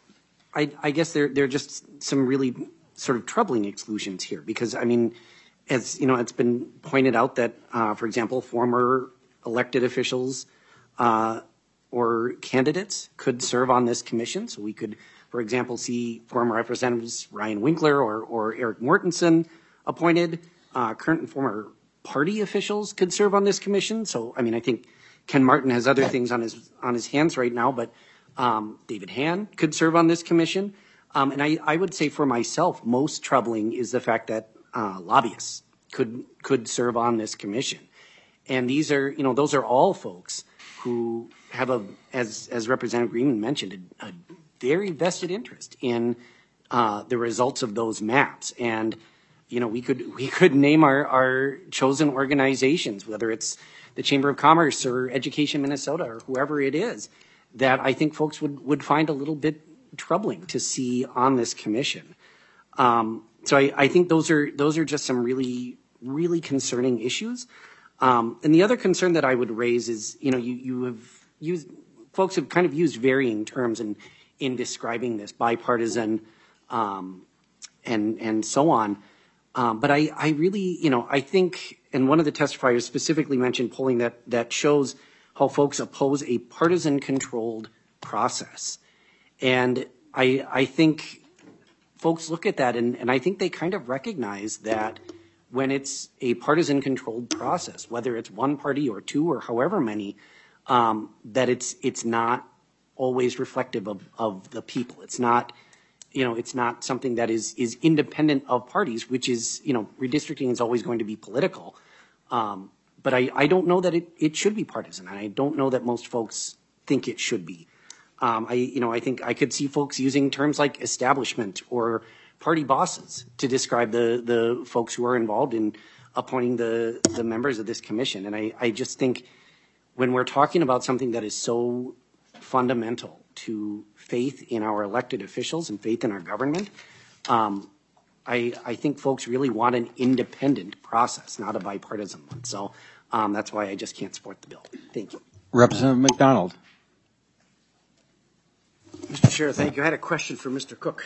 I, I guess there, there are just some really sort of troubling exclusions here because, I mean, as, you know, it's been pointed out that, uh, for example, former elected officials uh, or candidates could serve on this commission. So we could, for example, see former Representatives Ryan Winkler or, or Eric Mortensen appointed. Uh, current and former party officials could serve on this commission. So, I mean, I think Ken Martin has other things on his on his hands right now, but um, David Hann could serve on this commission. Um, and I, I would say for myself, most troubling is the fact that uh, lobbyists could could serve on this commission. And these are, you know, those are all folks who have a, as as Representative Greenman mentioned, a, a very vested interest in uh, the results of those maps. And you know, we could we could name our, our chosen organizations, whether it's the Chamber of Commerce or Education Minnesota or whoever it is, that I think folks would, would find a little bit troubling to see on this commission. Um, so I, I think those are those are just some really, really concerning issues. Um, and the other concern that I would raise is, you know, you, you have used, folks have kind of used varying terms in, in describing this, bipartisan um, and, and so on. Um, but I, I really, you know, I think, and one of the testifiers specifically mentioned polling that, that shows how folks oppose a partisan-controlled process. And I, I think folks look at that, and, and I think they kind of recognize that when it's a partisan-controlled process, whether it's one party or two or however many, um, that it's it's not always reflective of, of the people. It's not, you know, it's not something that is is independent of parties, which is, you know, redistricting is always going to be political. Um, but I, I don't know that it, it should be partisan, and I don't know that most folks think it should be. Um, I, you know, I think I could see folks using terms like establishment or party bosses to describe the, the folks who are involved in appointing the, the members of this commission. And I, I just think when we're talking about something that is so fundamental to faith in our elected officials and faith in our government, um, I, I think folks really want an independent process, not a bipartisan one. So um, that's why I just can't support the bill. Thank you. Representative McDonald. Mister Chair, thank you. I had a question for Mister Cook.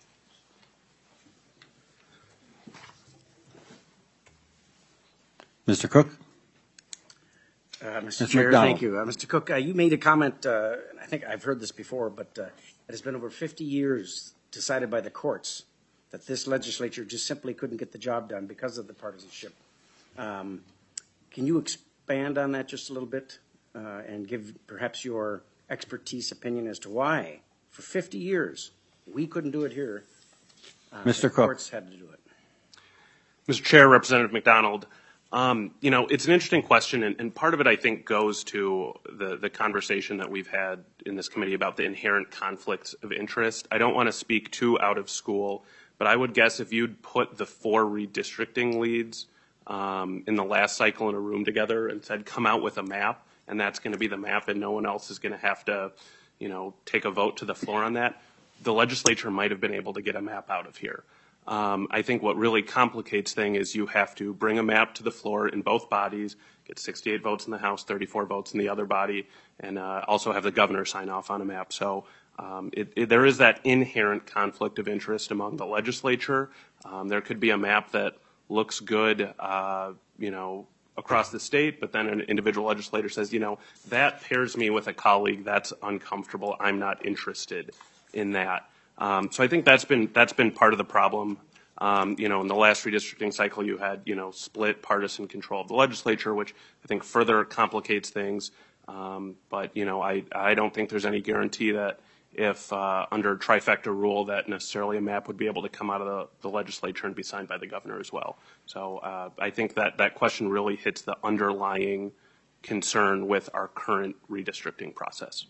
Mister Cook? Uh, Mister Mister Chair, McDonald. thank you. Uh, Mister Cook, uh, you made a comment, uh, and I think I've heard this before, but uh, it has been over fifty years decided by the courts that this legislature just simply couldn't get the job done because of the partisanship. Um, can you expand on that just a little bit uh, and give perhaps your expertise opinion as to why, for fifty years, we couldn't do it here? Uh, Mister the Cook. courts had to do it. Mister Chair, Representative McDonald, um, you know, it's an interesting question, and, and part of it, I think, goes to the, the conversation that we've had in this committee about the inherent conflicts of interest. I don't want to speak too out of school, but I would guess if you'd put the four redistricting leads um, in the last cycle in a room together and said, come out with a map, and that's going to be the map, and no one else is going to have to, you know, take a vote to the floor on that, the legislature might have been able to get a map out of here. Um, I think what really complicates things is you have to bring a map to the floor in both bodies, get sixty-eight votes in the House, thirty-four votes in the other body, and uh, also have the governor sign off on a map. So um, it, it, there is that inherent conflict of interest among the legislature. Um, there could be a map that looks good, uh, you know, across the state, but then an individual legislator says, you know, that pairs me with a colleague that's uncomfortable. I'm not interested in that. Um, so I think that's been that's been part of the problem. Um, you know, in the last redistricting cycle, you had, you know, split partisan control of the legislature, which I think further complicates things. Um, but, you know, I, I don't think there's any guarantee that if uh, under trifecta rule that necessarily a map would be able to come out of the, the legislature and be signed by the governor as well. So uh, I think that that question really hits the underlying concern with our current redistricting process.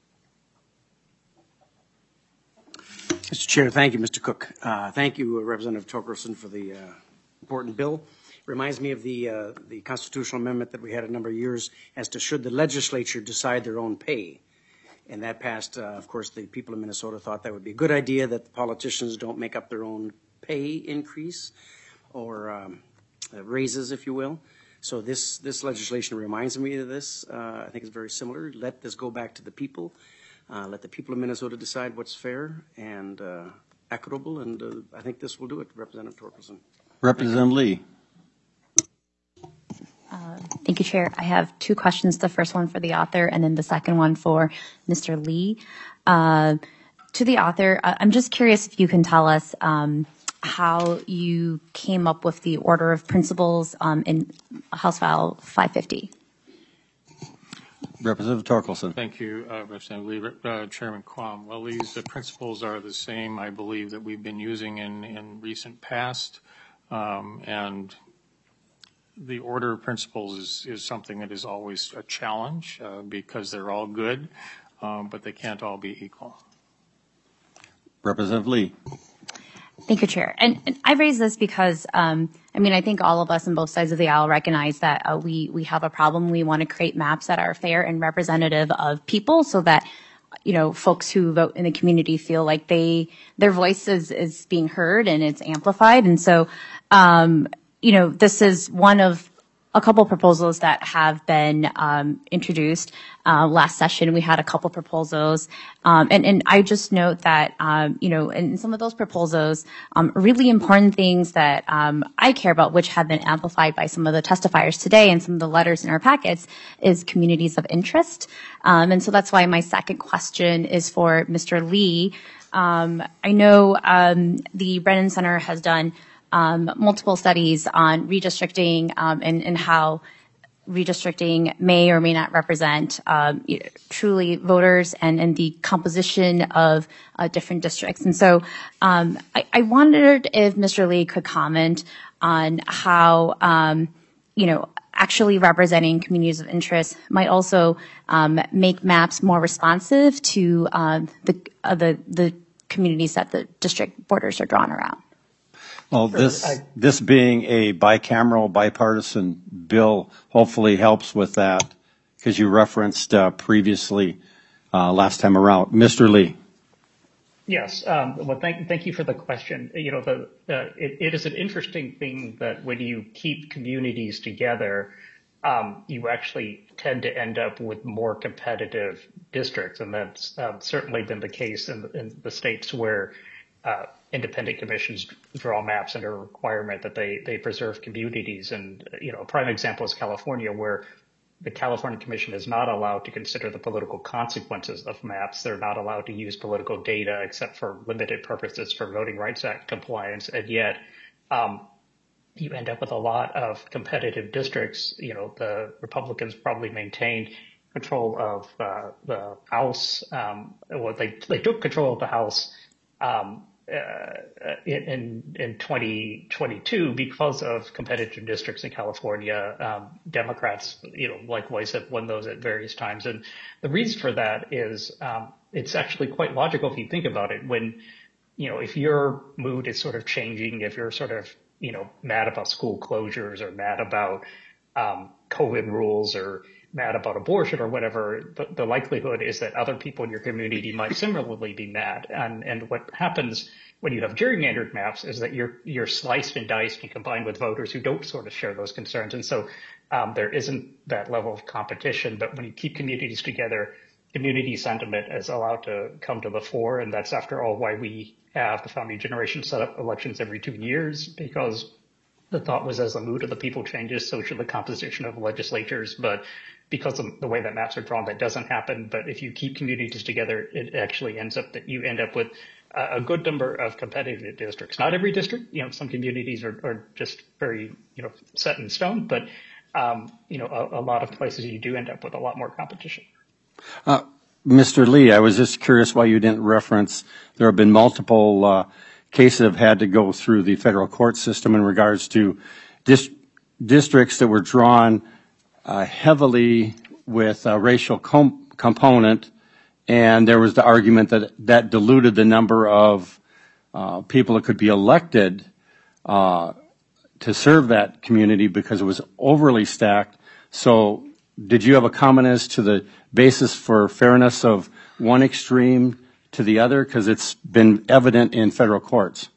Mister Chair, thank you, Mister Cook. Uh, thank you, uh, Representative Torkelson, for the uh, important bill. Reminds me of the uh, the constitutional amendment that we had a number of years as to should the legislature decide their own pay. And that passed, uh, of course, the people of Minnesota thought that would be a good idea, that the politicians don't make up their own pay increase or um, uh, raises, if you will. So this, this legislation reminds me of this. Uh, I think it's very similar. Let this go back to the people. Uh, let the people of Minnesota decide what's fair and uh, equitable, and uh, I think this will do it, Representative Torkelson. Representative Lee. Uh, thank you, Chair. I have two questions. The first one for the author, and then the second one for Mister Lee. Uh, to the author, uh, I'm just curious if you can tell us um, how you came up with the order of principles um, in House File five fifty. Representative Torkelson. Thank you, uh, Representative Lee. Uh, Chairman Quam. Well, these uh, principles are the same, I believe, that we've been using in, in recent past, um, and the order of principles is, is something that is always a challenge uh, because they're all good, um, but they can't all be equal. Representative Lee. Thank you, Chair. And, and I raise this because, um, I mean, I think all of us on both sides of the aisle recognize that uh, we, we have a problem. We want to create maps that are fair and representative of people so that, you know, folks who vote in the community feel like they, their voice is, is being heard and it's amplified. And so, um, you know, this is one of a couple proposals that have been um, introduced. Uh, last session, we had a couple proposals. Um, and, and I just note that, um, you know, in some of those proposals, um, really important things that um, I care about, which have been amplified by some of the testifiers today and some of the letters in our packets, is communities of interest. Um, and so that's why my second question is for Mister Lee. Um, I know um, the Brennan Center has done Um, multiple studies on redistricting um, and, and how redistricting may or may not represent um, you know, truly voters and, and the composition of uh, different districts. And so um, I, I wondered if Mister Lee could comment on how, um, you know, actually representing communities of interest might also um, make maps more responsive to uh, the, uh, the the communities that the district borders are drawn around. Well, this this being a bicameral, bipartisan bill hopefully helps with that, because you referenced uh, previously uh, last time around. Mister Lee. Yes. Um, well, thank thank you for the question. You know, the uh, it, it is an interesting thing that when you keep communities together, um, you actually tend to end up with more competitive districts, and that's um, certainly been the case in, in the states where Uh, independent commissions draw maps under a requirement that they, they preserve communities. And, you know, a prime example is California, where the California Commission is not allowed to consider the political consequences of maps. They're not allowed to use political data except for limited purposes for Voting Rights Act compliance. And yet, um, you end up with a lot of competitive districts. You know, the Republicans probably maintained control of uh, the House. Um, well, they, they took control of the House um, Uh, in in twenty twenty-two because of competitive districts in California. Um, Democrats, you know, likewise have won those at various times, and the reason for that is um, it's actually quite logical if you think about it. When, you know, if your mood is sort of changing, if you're sort of, you know, mad about school closures or mad about um, COVID rules or mad about abortion or whatever, the, the likelihood is that other people in your community might similarly be mad. And, and what happens when you have gerrymandered maps is that you're, you're sliced and diced and combined with voters who don't sort of share those concerns. And so um, there isn't that level of competition. But when you keep communities together, community sentiment is allowed to come to the fore. And that's, after all, why we have the founding generation set up elections every two years, because the thought was, as the mood of the people changes, so should the composition of legislatures. But because of the way that maps are drawn, that doesn't happen. But if you keep communities together, it actually ends up that you end up with a good number of competitive districts. Not every district, you know, some communities are, are just very, you know, set in stone. But, um, you know, a, a lot of places you do end up with a lot more competition. Uh, Mister Lee, I was just curious why you didn't reference, there have been multiple uh, cases that have had to go through the federal court system in regards to dis- districts that were drawn Uh, heavily with a racial com- component, and there was the argument that that diluted the number of uh, people that could be elected uh, to serve that community because it was overly stacked. So did you have a comment as to the basis for fairness of one extreme to the other? Because it's been evident in federal courts.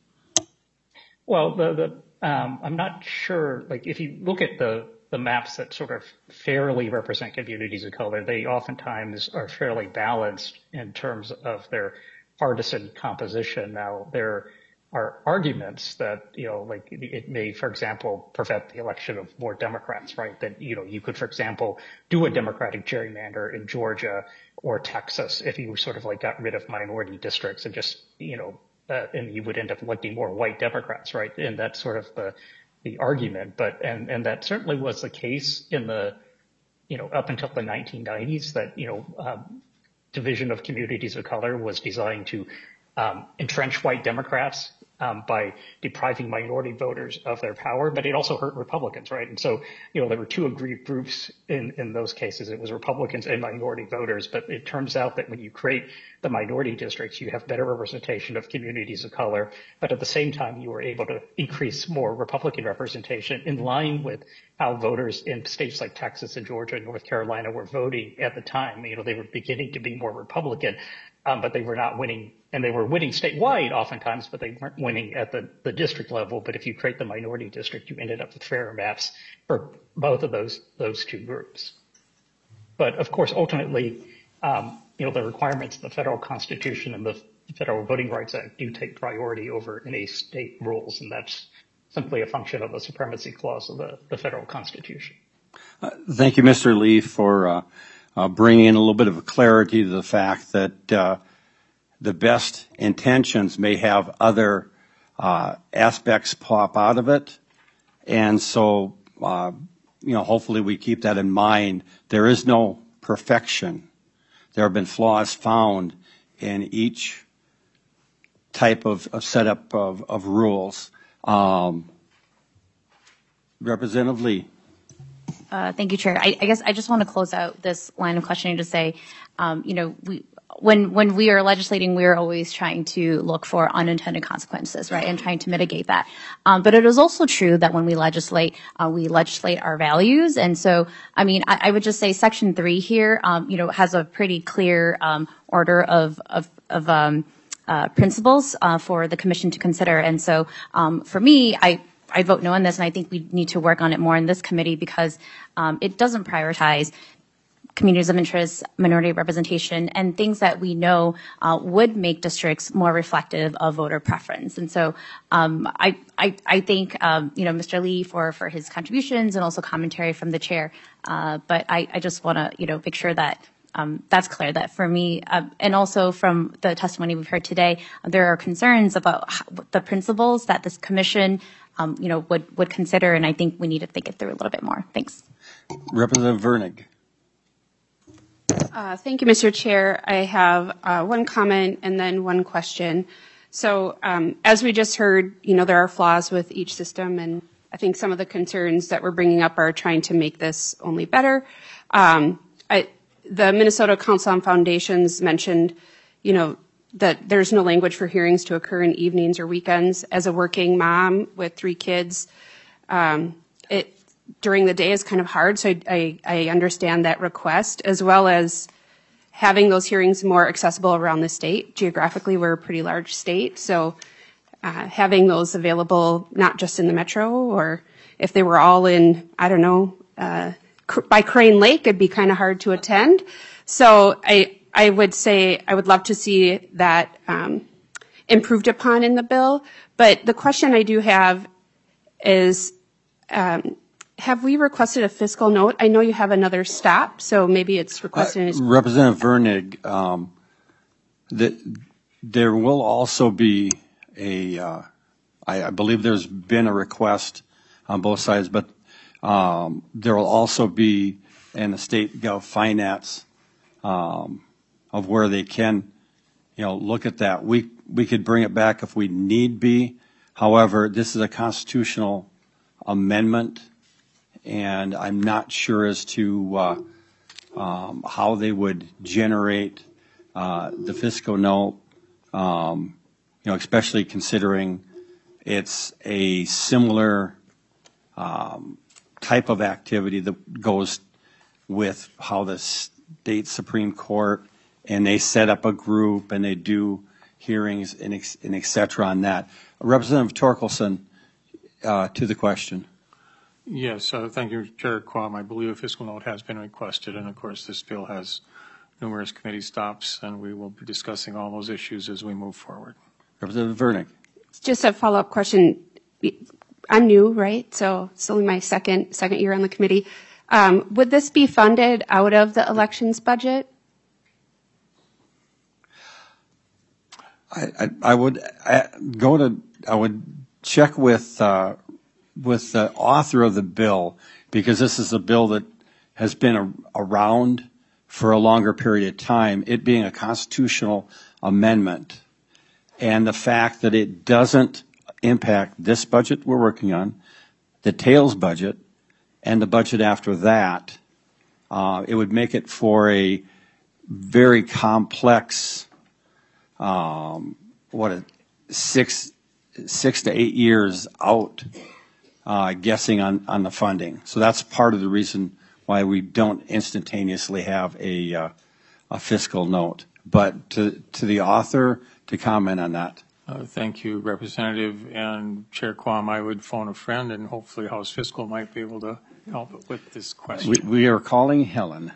Well, the, the um, I'm not sure. Like, if you look at the the maps that sort of fairly represent communities of color, they oftentimes are fairly balanced in terms of their partisan composition. Now, there are arguments that, you know, like it may, for example, prevent the election of more Democrats, right? That, you know, you could, for example, do a Democratic gerrymander in Georgia or Texas if you sort of like got rid of minority districts and just, you know, uh, and you would end up electing more white Democrats, right? And that's sort of the the argument, but and and that certainly was the case in the, you know, up until the nineteen nineties, that, you know, um, division of communities of color was designed to um, entrench white Democrats um, by depriving minority voters of their power, but it also hurt Republicans, right? And so, you know, there were two aggrieved groups in, in those cases. It was Republicans and minority voters, but it turns out that when you create the minority districts, you have better representation of communities of color, but at the same time, you were able to increase more Republican representation in line with how voters in states like Texas and Georgia and North Carolina were voting at the time. You know, they were beginning to be more Republican, um, but they were not winning, and they were winning statewide oftentimes, but they weren't winning at the, the district level. But if you create the minority district, you ended up with fairer maps for both of those those two groups. But of course, ultimately, um, you know, the requirements of the federal Constitution and the Federal Voting Rights Act do take priority over any state rules, and that's simply a function of the supremacy clause of the, the federal Constitution. Uh, thank you, Mister Lee, for uh, uh, bringing in a little bit of clarity to the fact that uh, the best intentions may have other uh, aspects pop out of it. And so, uh, you know, hopefully we keep that in mind. There is no perfection. There have been flaws found in each type of, of setup of, of rules. Um, Representative Lee. Uh, thank you, Chair. I, I guess I just want to close out this line of questioning to say, um, you know, we, when when we are legislating, we are always trying to look for unintended consequences, right, and trying to mitigate that. Um, but it is also true that when we legislate, uh, we legislate our values. And so, I mean, I, I would just say Section three here, um, you know, has a pretty clear um, order of of, of um, uh, principles uh, for the Commission to consider. And so, um, for me, I. I vote no on this, and I think we need to work on it more in this committee because um, it doesn't prioritize communities of interest, minority representation, and things that we know uh, would make districts more reflective of voter preference. And so um, I, I, I thank um, you know, Mister Lee for, for his contributions and also commentary from the chair. Uh, but I, I just want to you know make sure that um, that's clear that for me, uh, and also from the testimony we've heard today, there are concerns about how, the principles that this commission Um, you know, would, would consider, and I think we need to think it through a little bit more. Thanks. Representative Vernig. Uh, thank you, Mister Chair. I have uh, one comment and then one question. So um, as we just heard, you know, there are flaws with each system, and I think some of the concerns that we're bringing up are trying to make this only better. Um, I, the Minnesota Council on Foundations mentioned, you know, that there's no language for hearings to occur in evenings or weekends. As a working mom with three kids, um, it during the day is kind of hard, so I, I, I understand that request, as well as having those hearings more accessible around the state. Geographically, we're a pretty large state, so uh, having those available not just in the metro, or if they were all in, I don't know, uh, by Crane Lake, it'd be kind of hard to attend. So I I would say I would love to see that um, improved upon in the bill. But the question I do have is, um, have we requested a fiscal note? I know you have another stop, so maybe it's requested. Uh, Representative Vernig, um, the, there will also be a, uh, I, I believe there's been a request on both sides, but um, there will also be in the state gov finance um, of where they can, you know, look at that. We we could bring it back if we need be. However, this is a constitutional amendment, and I'm not sure as to uh, um, how they would generate uh, the fiscal note. Um, you know, especially considering it's a similar um, type of activity that goes with how the state Supreme Court and they set up a group and they do hearings and ex, and et cetera on that. Representative Torkelson, uh, to the question. Yes, uh, thank you, Chair Quam. I believe a fiscal note has been requested, and of course this bill has numerous committee stops, and we will be discussing all those issues as we move forward. Representative Vernick. Just a follow-up question. I'm new, right? So it's only my second second year on the committee. Um, would this be funded out of the elections budget? I, I, I would I go to I would check with uh, with the author of the bill, because this is a bill that has been a, around for a longer period of time. It being a constitutional amendment, and the fact that it doesn't impact this budget we're working on, the tails budget, and the budget after that, uh, it would make it for a very complex, um, what, a six, six to eight years out, uh, guessing on, on the funding. So that's part of the reason why we don't instantaneously have a, uh, a fiscal note. But to, to the author to comment on that. Uh, thank you, Representative. And Chair Quam, I would phone a friend, and hopefully House Fiscal might be able to help with this question. We, we are calling Helen.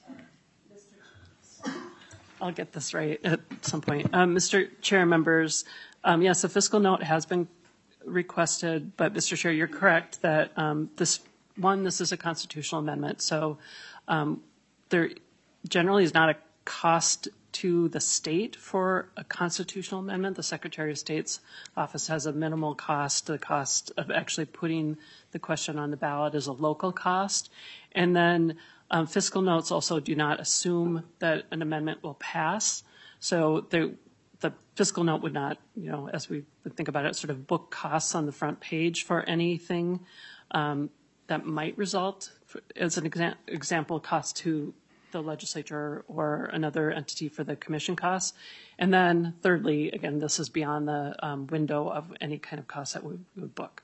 I'll get this right at some point. Um, Mister Chair, members, um, yes, a fiscal note has been requested, but Mister Chair, you're correct that um, this one, this is a constitutional amendment, so um, there generally is not a cost to the state for a constitutional amendment. The Secretary of State's office has a minimal cost. The cost of actually putting the question on the ballot is a local cost. And then um, fiscal notes also do not assume that an amendment will pass. So the, the fiscal note would not, you know, as we think about it, sort of book costs on the front page for anything um, that might result, for, as an exa- example, cost to the legislature or another entity for the commission costs. And then thirdly, again, this is beyond the um, window of any kind of cost that we would book.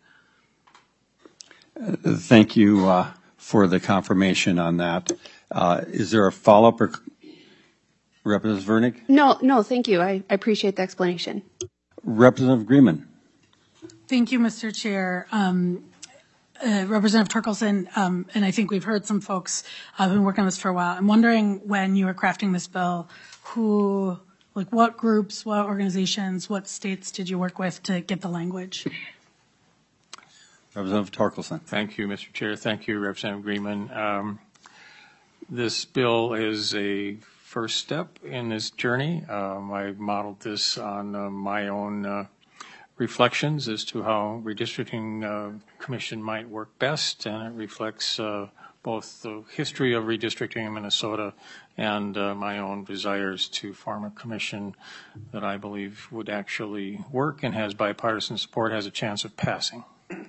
Uh, thank you uh, for the confirmation on that. Uh, is there a follow-up, or Representative Vernick? No, no, thank you. I, I appreciate the explanation. Representative Greenman. Thank you, Mister Chair. Um, Uh, Representative Torkelson, um, and I think we've heard some folks uh, been working on this for a while. I'm wondering, when you were crafting this bill, who, like what groups, what organizations, what states did you work with to get the language? Representative Torkelson. Thank you, Mister Chair. Thank you, Representative Greenman. Um, this bill is a first step in this journey. Um, I modeled this on uh, my own uh, reflections as to how redistricting uh, commission might work best, and it reflects uh, both the history of redistricting in Minnesota and uh, my own desires to form a commission that I believe would actually work and has bipartisan support, has a chance of passing.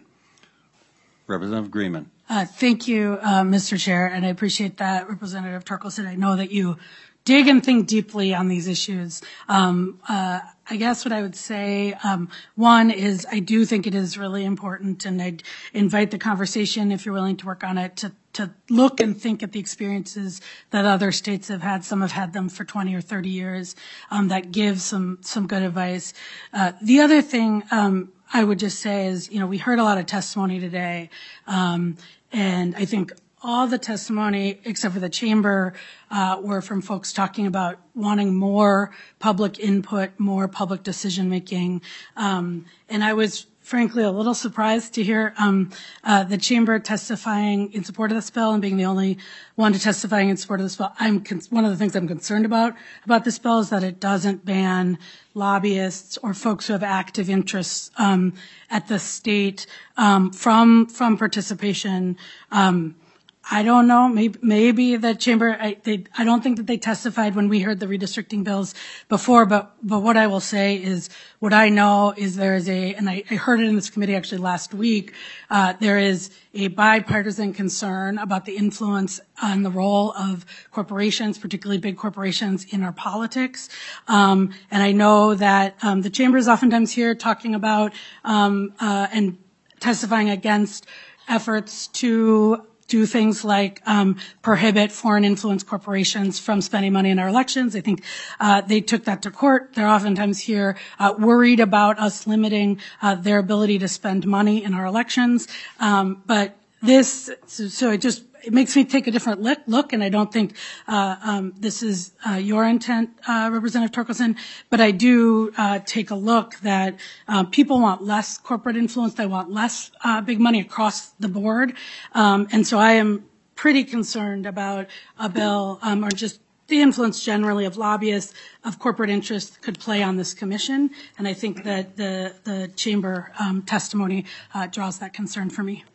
Representative Greenman. Uh, thank you, uh, Mister Chair, and I appreciate that, Representative Torkelson. I know that you dig and think deeply on these issues. Um, uh, I guess what I would say, um, one is I do think it is really important, and I'd invite the conversation, if you're willing to work on it, to, to look and think at the experiences that other states have had. Some have had them for twenty or thirty years. Um, that gives some, some good advice. Uh, the other thing, um, I would just say is, you know, we heard a lot of testimony today, um, and I think all the testimony, except for the chamber, uh, were from folks talking about wanting more public input, more public decision making. Um, and I was frankly a little surprised to hear um, uh, the chamber testifying in support of this bill and being the only one to testifying in support of this bill. I'm con- one of the things I'm concerned about about this bill is that it doesn't ban lobbyists or folks who have active interests um, at the state um, from from participation. Um, I don't know. Maybe, maybe the chamber. I, they, I don't think that they testified when we heard the redistricting bills before. But, but what I will say is, what I know is there is a, and I, I heard it in this committee actually last week. Uh, there is a bipartisan concern about the influence on the role of corporations, particularly big corporations, in our politics. Um, and I know that um, the chamber is oftentimes here talking about um, uh, and testifying against efforts to do things like um, prohibit foreign influence corporations from spending money in our elections. I think uh, they took that to court. They're oftentimes here uh, worried about us limiting uh, their ability to spend money in our elections. Um, but this, so, so it just it makes me take a different look, and I don't think uh, um, this is uh, your intent, uh, Representative Torkelson, but I do uh, take a look that uh, people want less corporate influence. They want less uh, big money across the board. Um, and so I am pretty concerned about a bill um, or just the influence generally of lobbyists, of corporate interests could play on this commission. And I think that the, the chamber um, testimony uh, draws that concern for me.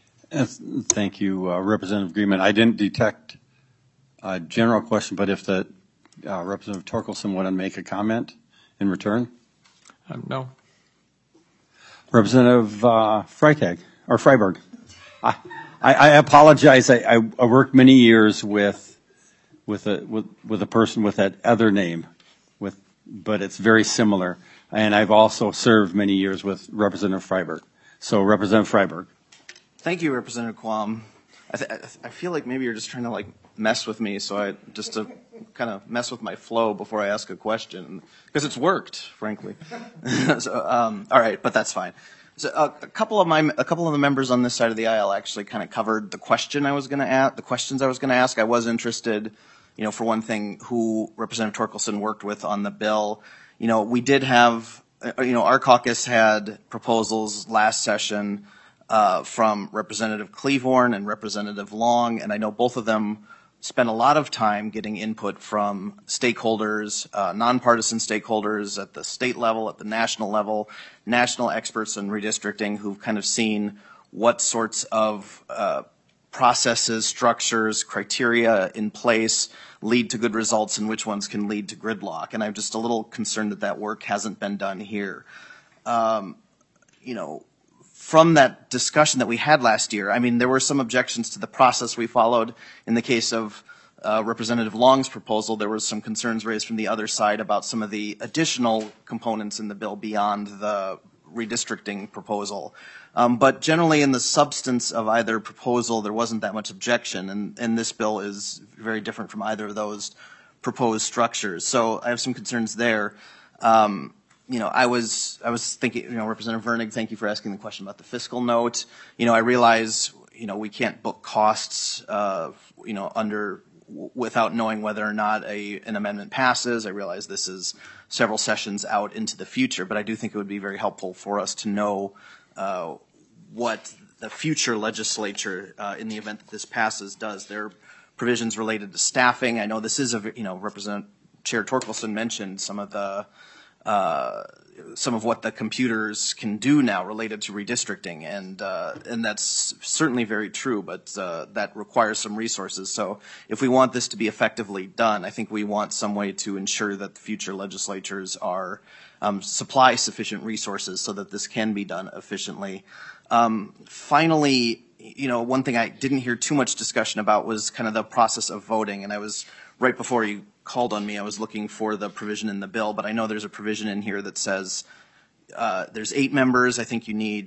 Thank you, uh, Representative Greenman. I didn't detect a general question, but if the uh, Representative Torkelson wanted to make a comment in return? Um, no. Representative uh, Freitag, or Freiberg. I, I, I apologize. I, I, I worked many years with with a with, with a person with that other name, with but it's very similar. And I've also served many years with Representative Freiberg. So, Representative Freiberg. Thank you, Representative Quam. I, th- I feel like maybe you're just trying to like mess with me, so I just to kind of mess with my flow before I ask a question, because it's worked, frankly. so, um, all right, but that's fine. So uh, a couple of my a couple of the members on this side of the aisle actually kind of covered the question I was going to ask. The questions I was going to ask. I was interested, you know, for one thing, who Representative Torkelson worked with on the bill. You know, we did have, you know, our caucus had proposals last session. Uh, from Representative Cleavorn and Representative Long, and I know both of them spent a lot of time getting input from stakeholders, uh, nonpartisan stakeholders at the state level, at the national level, national experts in redistricting who've kind of seen what sorts of uh, processes, structures, criteria in place lead to good results and which ones can lead to gridlock. And I'm just a little concerned that that work hasn't been done here. Um, you know, From that discussion that we had last year, I mean, there were some objections to the process we followed. In the case of uh, Representative Long's proposal, there were some concerns raised from the other side about some of the additional components in the bill beyond the redistricting proposal. Um, but generally in the substance of either proposal, there wasn't that much objection, and, and this bill is very different from either of those proposed structures. So I have some concerns there. Um, You know, I was I was thinking, you know, Representative Vernig, thank you for asking the question about the fiscal note. You know, I realize, you know, we can't book costs, uh, you know, under w- without knowing whether or not a an amendment passes. I realize this is several sessions out into the future, but I do think it would be very helpful for us to know uh, what the future legislature, uh, in the event that this passes, does. There are provisions related to staffing. I know this is a, you know, Representative Chair Torkelson mentioned some of the Uh, some of what the computers can do now related to redistricting, and uh, and that's certainly very true, but uh, that requires some resources. So if we want this to be effectively done, I think we want some way to ensure that future legislatures are um, supply sufficient resources so that this can be done efficiently. Um, finally, you know, one thing I didn't hear too much discussion about was kind of the process of voting, and I was right before you called on me, I was looking for the provision in the bill, but I know there's a provision in here that says uh, there's eight members. I think you need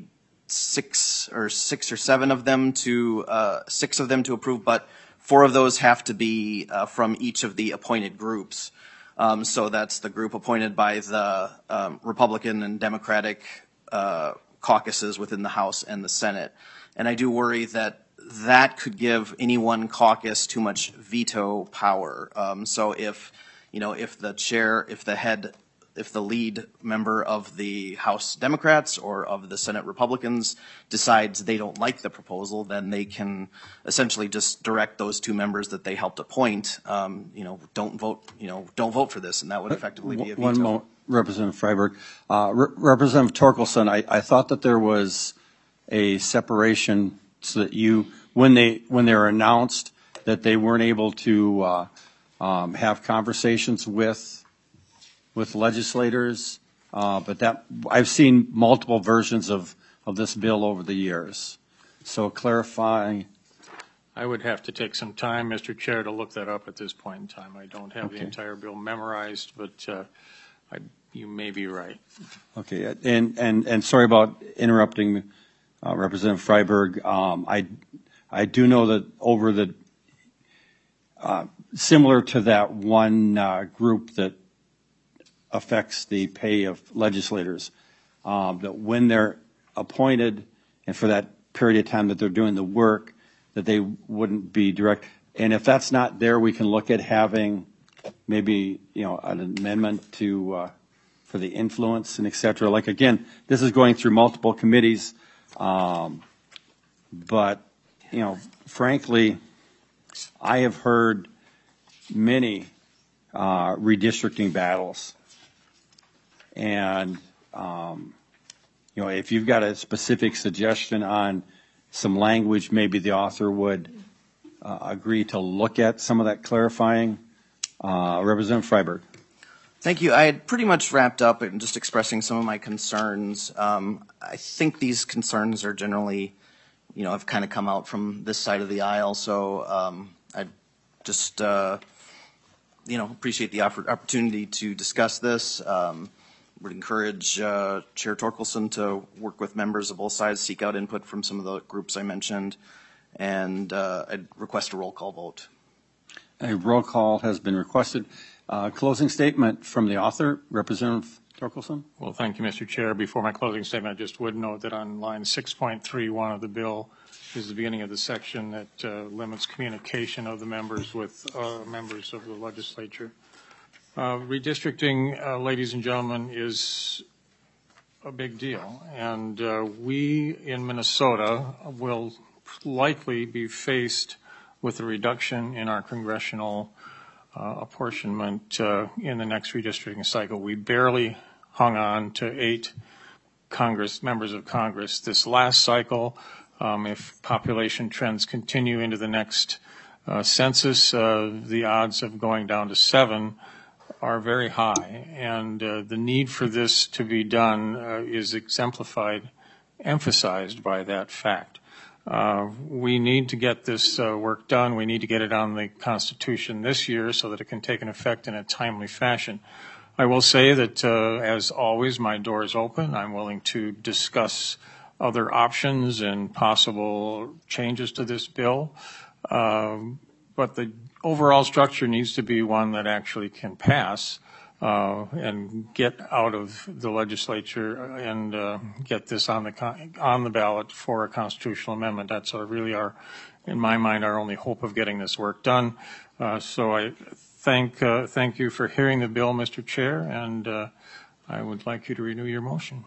six or six or seven of them to uh, six of them to approve, but four of those have to be uh, from each of the appointed groups. Um, so that's the group appointed by the um, Republican and Democratic uh, caucuses within the House and the Senate. And I do worry that that could give any one caucus too much veto power. Um, so if, you know, if the chair, if the head, if the lead member of the House Democrats or of the Senate Republicans decides they don't like the proposal, then they can essentially just direct those two members that they helped appoint, um, you know, don't vote, you know, don't vote for this, and that would effectively be a veto. One moment, Representative Freiberg. Uh, Re- Representative Torkelson, I, I thought that there was a separation so that you, when they when they were announced, that they weren't able to uh, um, have conversations with with legislators, uh, but that I've seen multiple versions of, of this bill over the years. So clarify. I would have to take some time, Mister Chair, to look that up at this point in time. I don't have Okay. the entire bill memorized, but uh, I, you may be right. Okay, and and and sorry about interrupting, uh, Representative Freiberg. Um, I I do know that over the, uh, similar to that one uh, group that affects the pay of legislators, um, that when they're appointed and for that period of time that they're doing the work, that they wouldn't be direct. And if that's not there, we can look at having maybe, you know, an amendment to, uh, for the influence and et cetera. Like, again, this is going through multiple committees, um, but, you know, frankly, I have heard many uh, redistricting battles. And, um, you know, if you've got a specific suggestion on some language, maybe the author would uh, agree to look at some of that clarifying. Uh, Representative Freiberg. Thank you. I had pretty much wrapped up in just expressing some of my concerns. Um, I think these concerns are generally, you know, have kind of come out from this side of the aisle. So um, I just, uh, you know, appreciate the opportunity to discuss this. Um, would encourage uh, Chair Torkelson to work with members of both sides, seek out input from some of the groups I mentioned, and uh, I'd request a roll call vote. A roll call has been requested. Uh, closing statement from the author, Representative Torkelson. Well, thank you, Mister Chair. Before my closing statement, I just would note that on line six point three one of the bill is the beginning of the section that uh, limits communication of the members with uh, members of the legislature. Uh, redistricting, uh, ladies and gentlemen, is a big deal, and uh, we in Minnesota will likely be faced with a reduction in our congressional uh, apportionment uh, in the next redistricting cycle. We barely hung on to eight Congress members of Congress this last cycle. Um, if population trends continue into the next uh, census, uh, the odds of going down to seven are very high, and uh, the need for this to be done uh, is exemplified, emphasized by that fact. Uh, we need to get this uh, work done. We need to get it on the Constitution this year so that it can take an effect in a timely fashion. I will say that, uh, as always, my door is open. I'm willing to discuss other options and possible changes to this bill. Um, but the overall structure needs to be one that actually can pass uh, and get out of the legislature and uh, get this on the con- on the ballot for a constitutional amendment. That's uh, really our, in my mind, our only hope of getting this work done. Uh, so I thank uh, thank you for hearing the bill, Mister Chair, and uh, I would like you to renew your motion.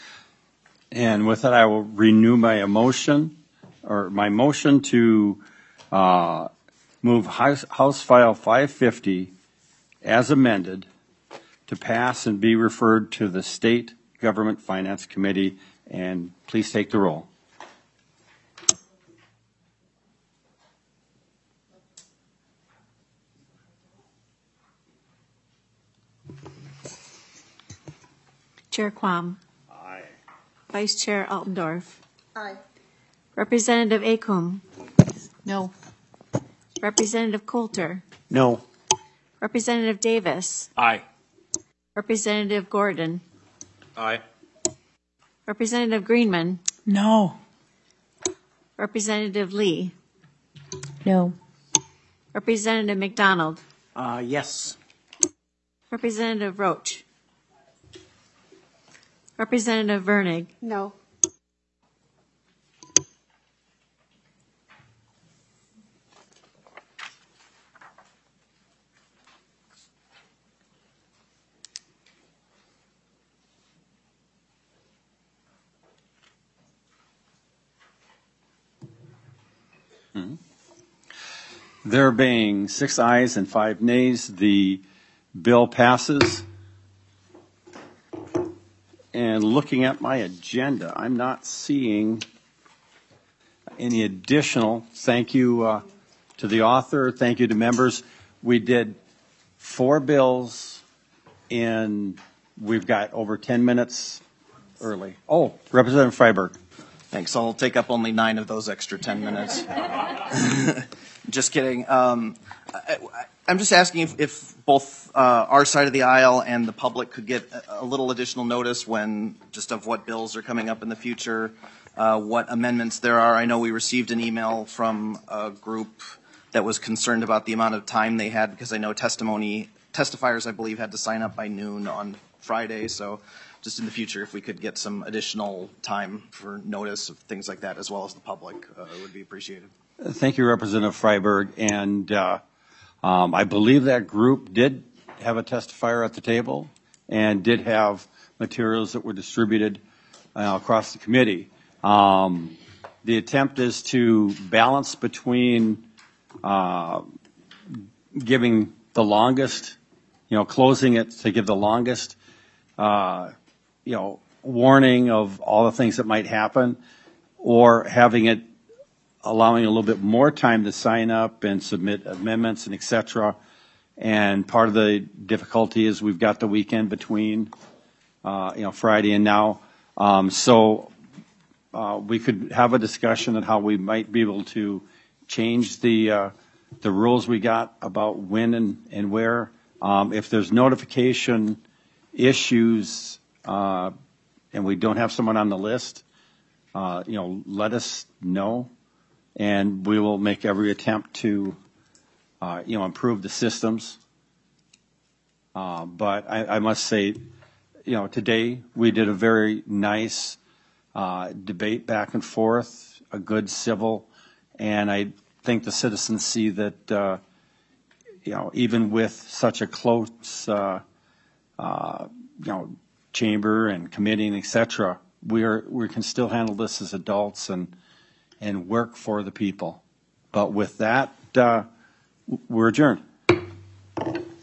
And with that, I will renew my motion, or my motion to uh, move House, House File five fifty as amended to pass and be referred to the State Government Finance Committee. And please take the roll. Chair Quam. Aye. Vice Chair Altendorf. Aye. Representative Acomb. No. Representative Coulter. No. Representative Davis. Aye. Representative Gordon. Aye. Representative Greenman. No. Representative Lee. No. Representative McDonald. Uh, yes. Representative Roach. Representative Vernig. No. Mm-hmm. There being six ayes and five nays, the bill passes. And looking at my agenda, I'm not seeing any additional. Thank you uh, to the author. Thank you to members. We did four bills in, we've got over ten minutes early. Oh, Representative Freiberg. Thanks. I'll take up only nine of those extra ten minutes. Just kidding. Um, I, I, I'm just asking if, if both uh, our side of the aisle and the public could get a, a little additional notice when just of what bills are coming up in the future. uh, what amendments there are. I know we received an email from a group that was concerned about the amount of time they had, because I know testimony testifiers, I believe, had to sign up by noon on Friday. So just in the future, if we could get some additional time for notice of things like that, as well as the public, uh, it would be appreciated. Thank you, Representative Freiberg. And uh, um, I believe that group did have a testifier at the table and did have materials that were distributed uh, across the committee. Um, the attempt is to balance between uh, giving the longest, you know, closing it to give the longest, uh, you know, warning of all the things that might happen, or having it allowing a little bit more time to sign up and submit amendments and et cetera. And part of the difficulty is we've got the weekend between, uh, you know, Friday and now. Um, so uh, we could have a discussion on how we might be able to change the uh, the rules we got about when and, and where. Um, if there's notification issues uh, and we don't have someone on the list, uh, you know, let us know, and we will make every attempt to, uh, you know, improve the systems. Uh, but I, I must say, you know, today we did a very nice uh, debate back and forth, a good civil, and I think the citizens see that, uh, you know, even with such a close, uh, uh, you know, chamber and committee and et cetera, we are we can still handle this as adults and and work for the people. But with that, uh, we're adjourned.